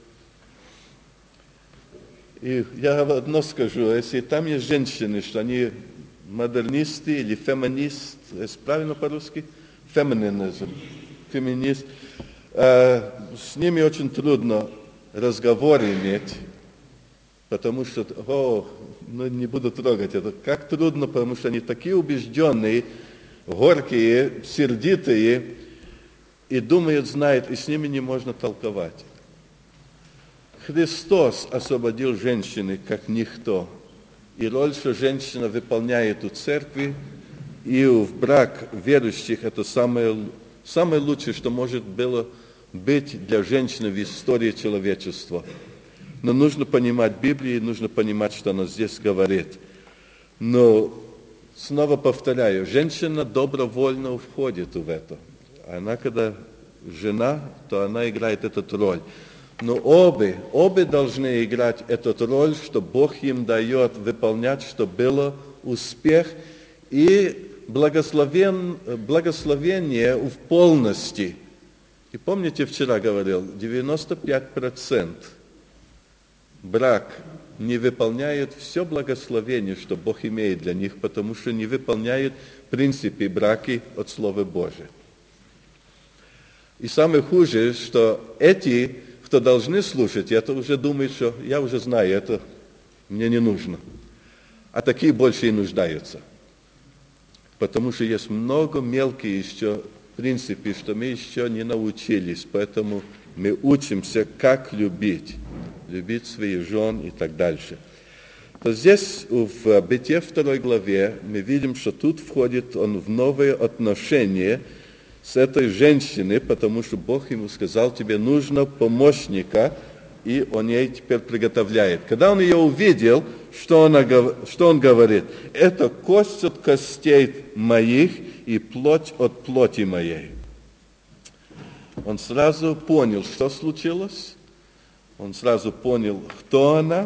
Speaker 1: И я одно скажу, если там есть женщины, что они модернисты или феминисты, это правильно по-русски? Феминист. С ними очень трудно разговор иметь, потому что, не буду трогать это. Как трудно, потому что они такие убежденные, горькие, сердитые, и думают, знают, и с ними не можно толковать. Христос освободил женщины, как никто. И роль, что женщина выполняет у церкви, и в брак верующих, это самое лучшее, что может было быть для женщины в истории человечества. Но нужно понимать Библию, нужно понимать, что она здесь говорит. Но, снова повторяю, женщина добровольно входит в это. Она, когда жена, то она играет эту роль. Но обе должны играть эту роль, что Бог им дает выполнять, чтобы был успех и благословение в полности. И помните, вчера говорил, 95% брак не выполняет все благословение, что Бог имеет для них, потому что не выполняет принципы брака от Слова Божия. И самое хуже, что эти, кто должны слушать, это уже думают, что я уже знаю, это мне не нужно. А такие больше и нуждаются. Потому что есть много мелких еще принципов, что мы еще не научились, поэтому мы учимся, как любить своих жен и так дальше. То здесь в Бытие 2 главе мы видим, что тут входит он в новые отношения с этой женщиной, потому что Бог ему сказал, тебе нужно помощника, и он ей теперь приготовляет. Когда он ее увидел, что он говорит? Это кость от костей моих и плоть от плоти моей. Он сразу понял, что случилось. Он сразу понял, кто она.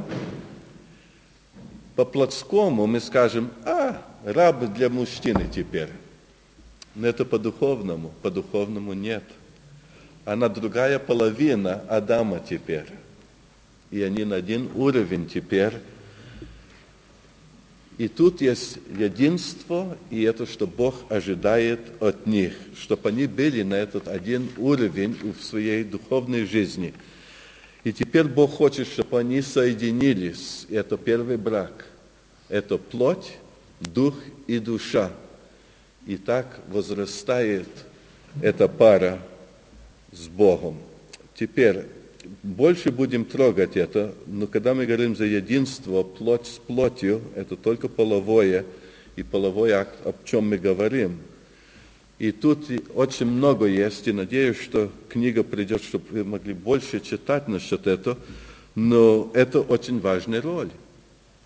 Speaker 1: По плотскому мы скажем, раб для мужчины теперь. Но это по-духовному нет. Она другая половина Адама теперь. И они на один уровень теперь. И тут есть единство, и это, что Бог ожидает от них, чтобы они были на этот один уровень в своей духовной жизни. И теперь Бог хочет, чтобы они соединились. Это первый брак. Это плоть, дух и душа. И так возрастает эта пара с Богом. Теперь больше будем трогать это, но когда мы говорим за единство, плоть с плотью, это только половое, и половой акт, о чем мы говорим. И тут очень много есть, и надеюсь, что книга придет, чтобы вы могли больше читать насчет этого, но это очень важная роль.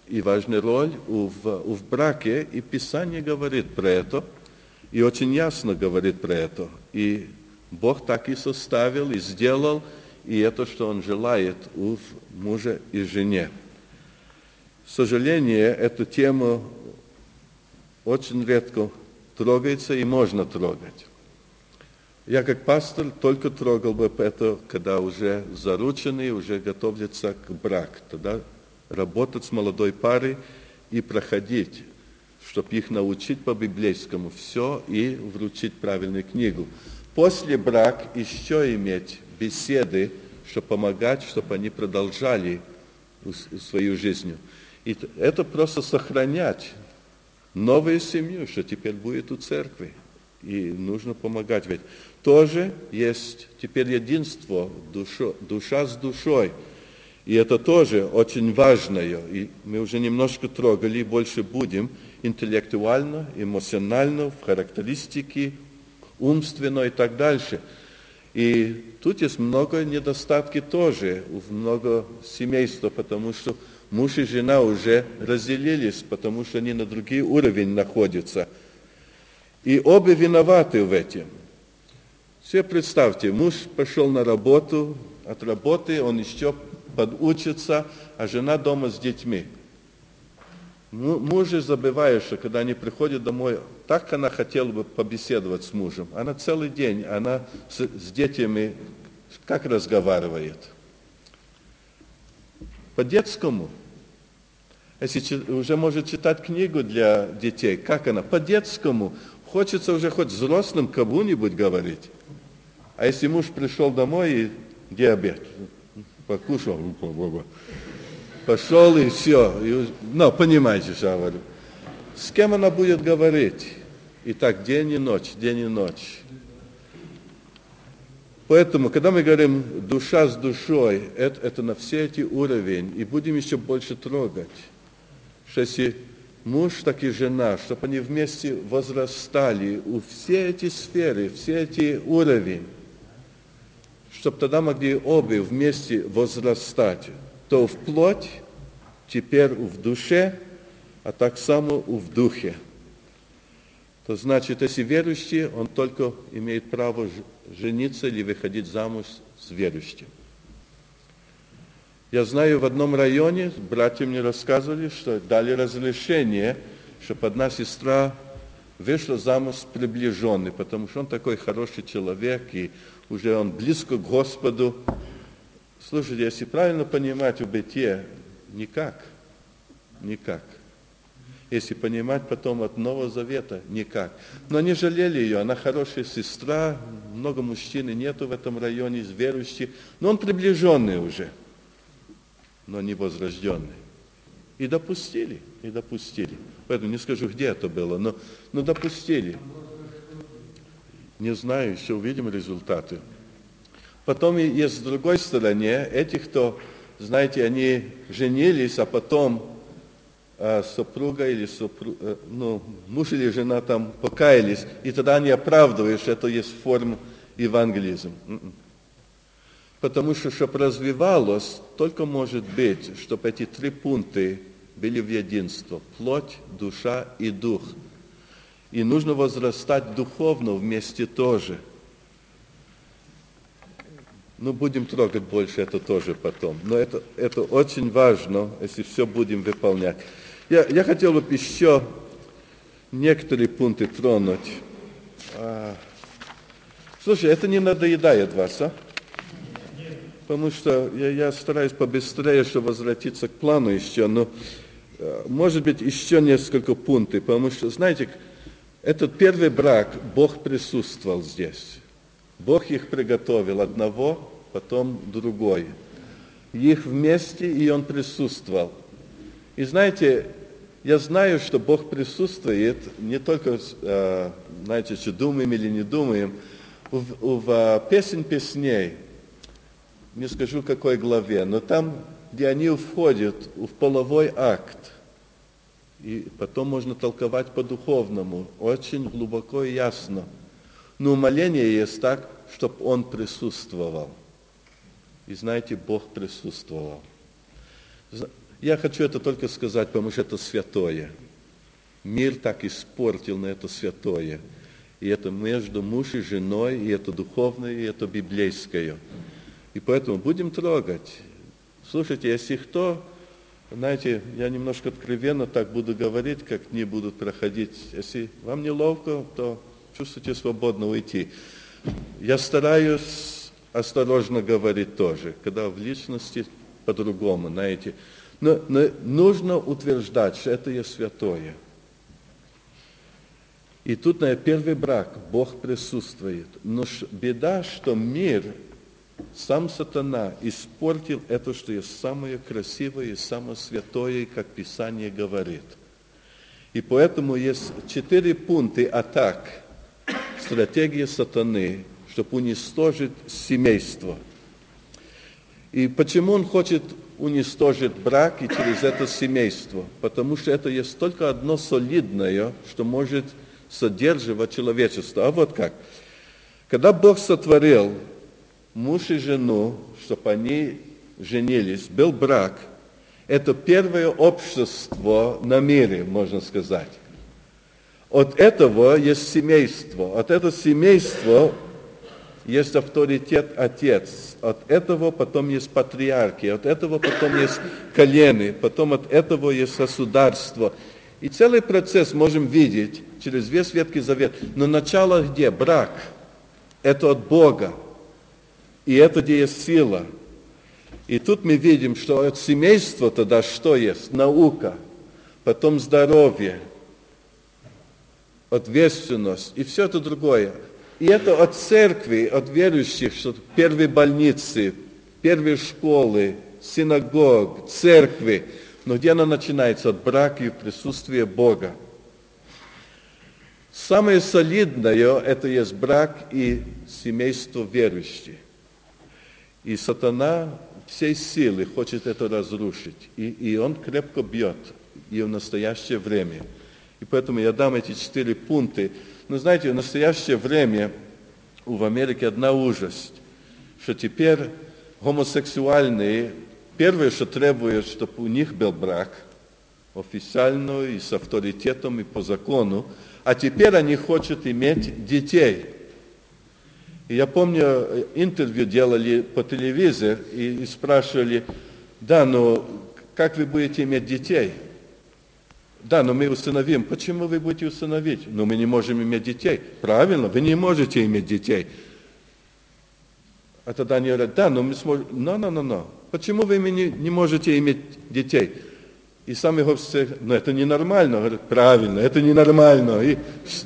Speaker 1: и важную роль в браке, и Писание говорит про это, и очень ясно говорит про это. И Бог так и составил, и сделал, и это, что Он желает у мужа и жене. К сожалению, эту тему очень редко трогается, и можно трогать. Я как пастор только трогал бы это, когда уже заручены, уже готовятся к браку. Тогда работать с молодой парой и проходить, чтобы их научить по-библейскому все и вручить правильную книгу. После брака еще иметь беседы, чтобы помогать, чтобы они продолжали свою жизнь. И это просто сохранять новую семью, что теперь будет у церкви. И нужно помогать. Ведь тоже есть теперь единство, душа с душой. И это тоже очень важное. И мы уже немножко трогали, больше будем интеллектуально, эмоционально, в характеристике, умственно и так дальше. И тут есть много недостатков тоже, много семейства, потому что муж и жена уже разделились, потому что они на другой уровень находятся. И обе виноваты в этом. Все представьте, муж пошел на работу, от работы он еще подучится, а жена дома с детьми. Муж же забывает, что когда они приходят домой, так она хотела бы побеседовать с мужем. Она целый день, она с детьми как разговаривает? По-детскому. Если уже может читать книгу для детей, как она? По-детскому. Хочется уже хоть взрослым кому-нибудь говорить. А если муж пришел домой и где обед? Покушал, пошел и все. Ну, понимаете, что я говорю. С кем она будет говорить? И так день и ночь, день и ночь. Поэтому, когда мы говорим душа с душой, это на все эти уровни. И будем еще больше трогать. Что если муж, так и жена, чтобы они вместе возрастали у все эти сферы, все эти уровни, чтобы тогда могли обе вместе возрастать, то в плоть, теперь в душе, а так само в духе. То значит, если верующий, он только имеет право жениться или выходить замуж с верующим. Я знаю, в одном районе братья мне рассказывали, что дали разрешение, чтобы одна сестра вышла замуж с приближенной, потому что он такой хороший человек, и уже он близко к Господу. Слушайте, если правильно понимать в бытие, никак. Если понимать потом от Нового Завета, никак. Но они жалели ее, она хорошая сестра, много мужчин нету в этом районе, верующих, но он приближенный уже, но не возрожденный. И допустили. Поэтому не скажу, где это было, но допустили. Не знаю, еще увидим результаты. Потом есть с другой стороны, эти, кто, знаете, они женились, а потом супруга или муж или жена там покаялись, и тогда они оправдывают, что это есть форма евангелизма. Потому что, чтобы развивалось, только может быть, чтобы эти три пункта были в единство. Плоть, душа и дух. И нужно возрастать духовно вместе тоже. Будем трогать больше это тоже потом. Но это очень важно, если все будем выполнять. Я хотел бы еще некоторые пункты тронуть. Слушай, это не надоедает вас, а? Потому что я стараюсь побыстрее, чтобы возвратиться к плану еще, но может быть еще несколько пунктов, потому что, знаете, этот первый брак, Бог присутствовал здесь. Бог их приготовил, одного, потом другой. Их вместе, и Он присутствовал. И знаете, я знаю, что Бог присутствует не только, знаете, что думаем или не думаем. В «Песнь песней», не скажу, какой главе, но там, где они входят в половой акт, и потом можно толковать по-духовному, очень глубоко и ясно. Но моление есть так, чтобы Он присутствовал. И знаете, Бог присутствовал. Я хочу это только сказать, потому что это святое. Мир так испортил, но это святое. И это между муж и женой, и это духовное, и это библейское. И поэтому будем трогать. Слушайте, если кто, знаете, я немножко откровенно так буду говорить, как не будут проходить. Если вам неловко, то чувствуйте свободно уйти. Я стараюсь осторожно говорить тоже, когда в личности по-другому, знаете. Но нужно утверждать, что это есть святое. И тут на первый брак Бог присутствует. Но беда, что мир, сам сатана, испортил это, что есть самое красивое и самое святое, как Писание говорит. И поэтому есть 4 пункта атак, стратегии сатаны, чтобы уничтожить семейство. И почему он хочет уничтожить брак и через это семейство? Потому что это есть только одно солидное, что может содержать человечество. А вот как. Когда Бог сотворил муж и жену, чтобы они женились, был брак, это первое общество на мире, можно сказать. От этого есть семейство. От этого семейства есть авторитет отец. От этого потом есть патриархи. От этого потом есть колены. Потом от этого есть государство. И целый процесс можем видеть через весь Ветхий Завет. Но начало где? Брак. Это от Бога. И это где есть сила. И тут мы видим, что от семейства тогда что есть? Наука. Потом здоровье. Ответственность и все это другое. И это от церкви, от верующих, что первые больницы, первые школы, синагог, церкви. Но где она начинается? От брака и присутствия Бога. Самое солидное – это есть брак и семейство верующих. И сатана всей силы хочет это разрушить. И он крепко бьет и в настоящее время. И поэтому я дам эти 4 пункта. Но знаете, в настоящее время в Америке одна ужас, что теперь гомосексуальные, первое, что требуют, чтобы у них был брак, официально и с авторитетом и по закону, а теперь они хотят иметь детей. И я помню, интервью делали по телевизору и спрашивали, да, но как вы будете иметь детей? Да, но мы усыновим. Почему вы будете усыновить? Но мы не можем иметь детей. Правильно, вы не можете иметь детей. А тогда они говорят, да, но мы сможем... Но. Почему вы не можете иметь детей? И сами говорят, ну это ненормально. Говорят, правильно, это ненормально. И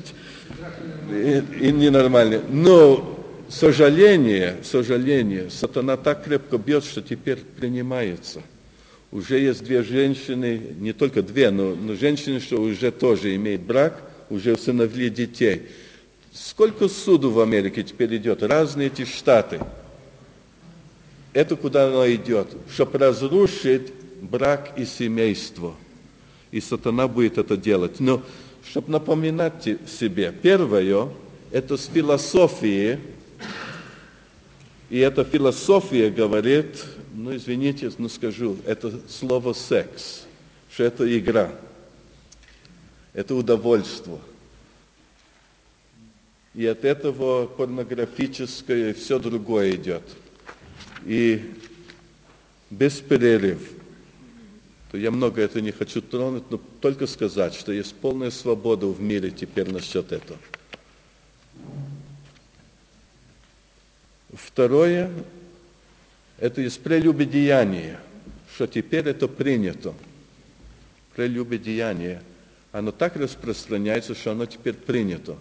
Speaker 1: ненормально. Но, сожаление, сатана так крепко бьет, что теперь принимается. Уже есть 2 женщины, не только 2, но женщины, что уже тоже имеют брак, уже усыновили детей. Сколько судов в Америке теперь идет? Разные эти штаты. Это куда оно идет? Чтобы разрушить брак и семейство. И сатана будет это делать. Но, чтобы напоминать себе, первое, это с философии. И эта философия говорит... Ну, извините, но скажу, это слово «секс», что это игра, это удовольствие. И от этого порнографическое и все другое идет. И без перерыва. То я много это не хочу тронуть, но только сказать, что есть полная свобода в мире теперь насчет этого. Второе, это есть прелюбодеяние, что теперь это принято. Прелюбодеяние, оно так распространяется, что оно теперь принято.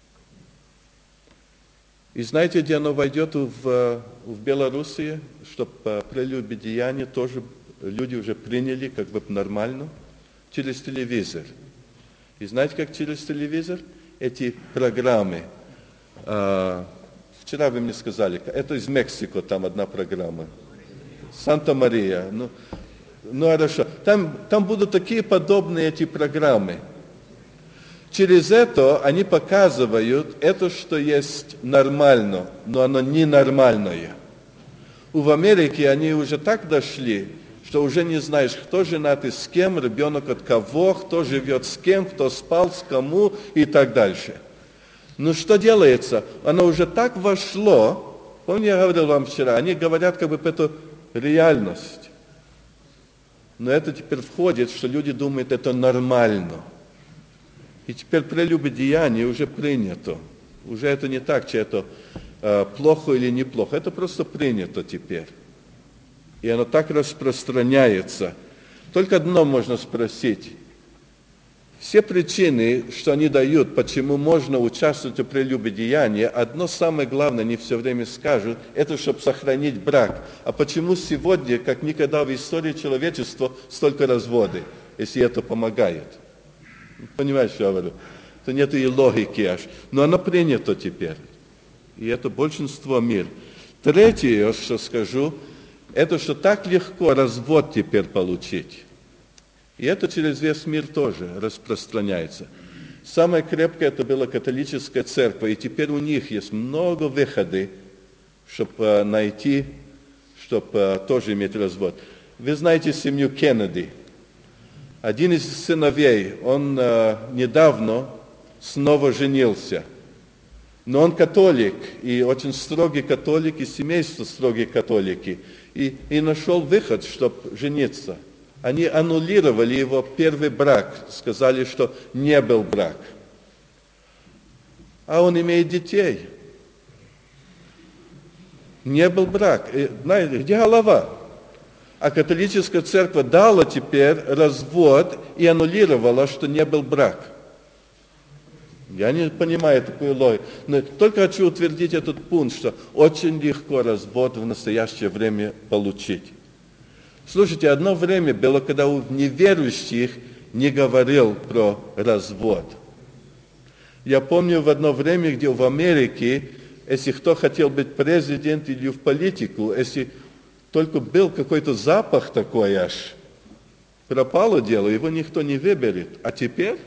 Speaker 1: И знаете, где оно войдет в Белоруссии, чтобы прелюбодеяние тоже люди уже приняли как бы нормально? Через телевизор. И знаете, как через телевизор? Эти программы. Вчера вы мне сказали, это из Мексики, там одна программа. Санта-Мария. Ну хорошо. Там будут такие подобные эти программы. Через это они показывают это, что есть нормально, но оно ненормальное. В Америке они уже так дошли, что уже не знаешь, кто женат и с кем, ребенок от кого, кто живет с кем, кто спал с кому и так дальше. Ну что делается? Оно уже так вошло, помню, я говорил вам вчера, они говорят как бы эту реальность. Но это теперь входит, что люди думают, это нормально. И теперь прелюбодеяние уже принято. Уже это не так, че это плохо или неплохо. Это просто принято теперь. И оно так распространяется. Только одно можно спросить. Все причины, что они дают, почему можно участвовать в прелюбодеянии, одно самое главное, они все время скажут, это чтобы сохранить брак. А почему сегодня, как никогда в истории человечества, столько разводов, если это помогает? Понимаете, что я говорю? Это нет и логики аж. Но оно принято теперь. И это большинство мир. Третье, что скажу, это что так легко развод теперь получить. И это через весь мир тоже распространяется. Самое крепкое это была католическая церковь, и теперь у них есть много выходов, чтобы найти, чтобы тоже иметь развод. Вы знаете семью Кеннеди. Один из сыновей, он недавно снова женился. Но он католик, и очень строгий католик, и семейство строгие католики. И нашел выход, чтобы жениться. Они аннулировали его первый брак, сказали, что не был брак. А он имеет детей. Не был брак. И, знаете, где голова? А католическая церковь дала теперь развод и аннулировала, что не был брак. Я не понимаю такую логику. Но только хочу утвердить этот пункт, что очень легко развод в настоящее время получить. Слушайте, одно время было, когда у неверующих не говорил про развод. Я помню в одно время, где в Америке, если кто хотел быть президентом или в политику, если только был какой-то запах такой аж, пропало дело, его никто не выберет. А теперь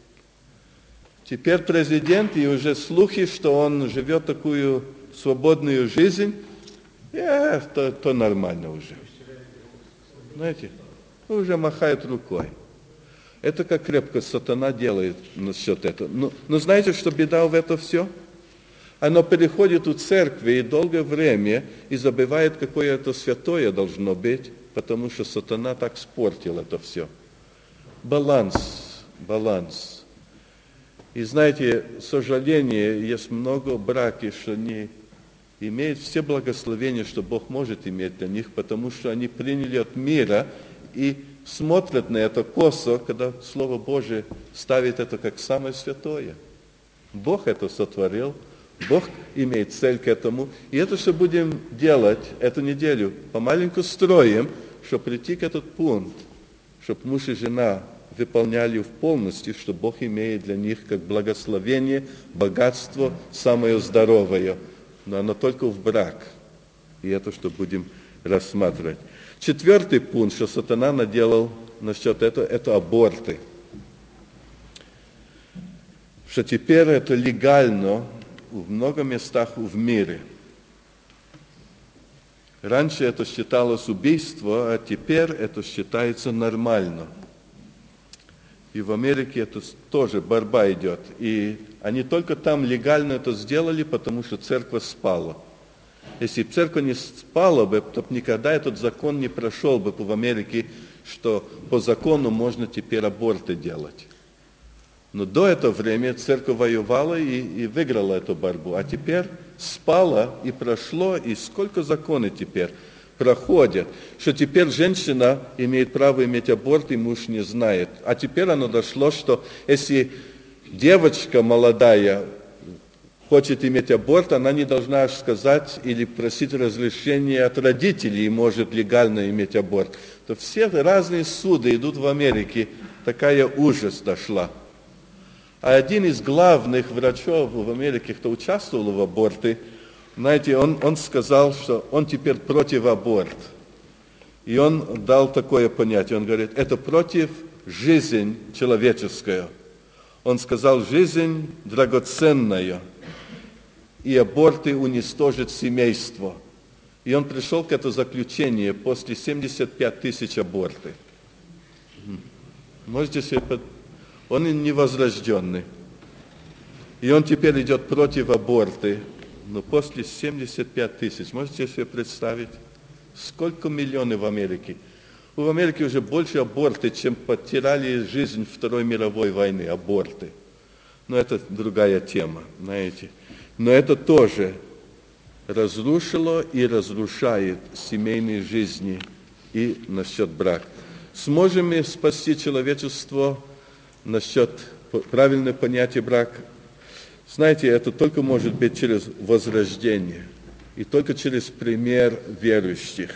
Speaker 1: президент, и уже слухи, что он живет такую свободную жизнь, то нормально уже. Знаете, уже махает рукой. Это как крепко сатана делает насчет этого. Но знаете, что беда в этом все? Оно переходит у церкви и долгое время и забывает, какое это святое должно быть, потому что сатана так спортил это все. Баланс. И знаете, к сожалению, есть много браков, что не имеют все благословения, что Бог может иметь для них, потому что они приняли от мира и смотрят на это косо, когда Слово Божие ставит это как самое святое. Бог это сотворил, Бог имеет цель к этому. И это, что будем делать эту неделю, помаленьку строим, чтобы прийти к этому пункту, чтобы муж и жена выполняли в полностью, что Бог имеет для них как благословение, богатство, самое здоровое. Но оно только в брак. И это, что будем рассматривать. Четвертый пункт, что сатана наделал насчет этого, это аборты. Что теперь это легально в много местах в мире. Раньше это считалось убийство, а теперь это считается нормально. И в Америке это тоже борьба идет. И они только там легально это сделали, потому что церковь спала. Если бы церковь не спала бы, то никогда этот закон не прошел бы в Америке, что по закону можно теперь аборты делать. Но до этого времени церковь воевала и выиграла эту борьбу. А теперь спала и прошло, и сколько законов теперь проходят, что теперь женщина имеет право иметь аборт, и муж не знает. А теперь оно дошло, что если девочка молодая хочет иметь аборт, она не должна сказать или просить разрешения от родителей и может легально иметь аборт. То все разные суды идут в Америке, такая ужас дошла. А один из главных врачов в Америке, кто участвовал в аборте, знаете, он сказал, что он теперь против аборта. И он дал такое понятие, он говорит, это против жизни человеческая. Он сказал, жизнь драгоценная, и аборты уничтожат семейство. И он пришел к этому заключению после 75 тысяч абортов. Можете себе Он невозрожденный. И он теперь идет против аборта. Но после 75 тысяч, можете себе представить, сколько миллионов в Америке? В Америке уже больше аборты, чем потеряли жизнь Второй мировой войны, аборты. Но это другая тема, знаете. Но это тоже разрушило и разрушает семейные жизни и насчет брака. Сможем мы спасти человечество насчет правильного понятия брака? Знаете, это только может быть через возрождение и только через пример верующих.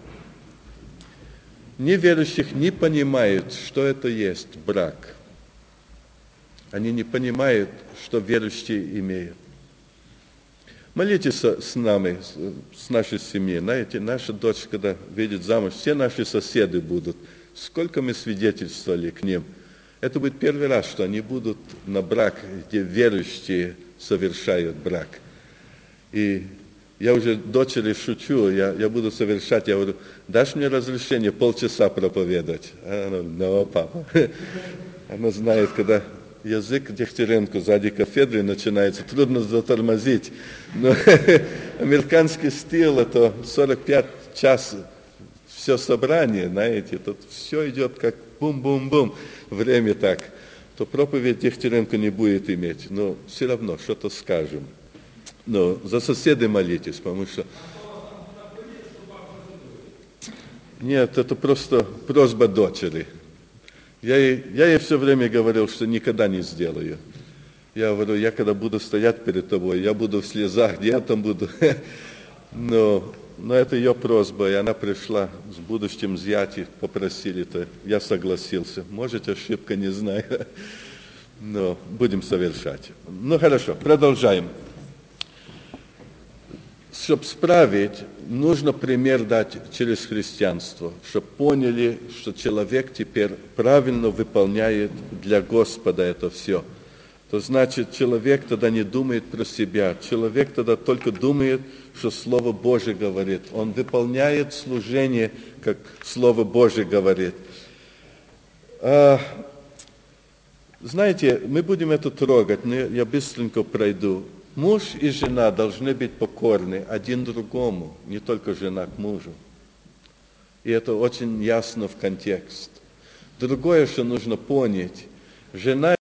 Speaker 1: Неверующих не понимают, что это есть брак. Они не понимают, что верующие имеют. Молитесь с нами, с нашей семьей. Знаете, наша дочь, когда выйдет замуж, все наши соседи будут. Сколько мы свидетельствовали к ним. Это будет первый раз, что они будут на брак, где верующие совершают брак. И я уже дочери шучу, я буду совершать, я говорю, дашь мне разрешение полчаса проповедовать? Она, no, папа. Она знает, когда язык Дегтяренко сзади кафедры начинается, трудно затормозить. Но американский стиль, это 45 часов, все собрание, знаете, тут все идет как бум-бум-бум, время так. То проповедь Дегтяренко не будет иметь, но все равно что-то скажем. Но за соседей молитесь, потому что... Нет, это просто просьба дочери. Я ей все время говорил, что никогда не сделаю. Я говорю, я когда буду стоять перед тобой, я буду в слезах, я там буду. Но это ее просьба, и она пришла с будущим зятем, попросили-то, я согласился. Может, ошибка, не знаю, но будем совершать. Ну, хорошо, продолжаем. Чтобы справить, нужно пример дать через христианство, чтобы поняли, что человек теперь правильно выполняет для Господа это все. То значит, человек тогда не думает про себя, человек тогда только думает, что Слово Божие говорит. Он выполняет служение, как Слово Божие говорит. Знаете, мы будем это трогать, но я быстренько пройду. Муж и жена должны быть покорны один другому, не только жена к мужу. И это очень ясно в контексте. Другое, что нужно понять, жена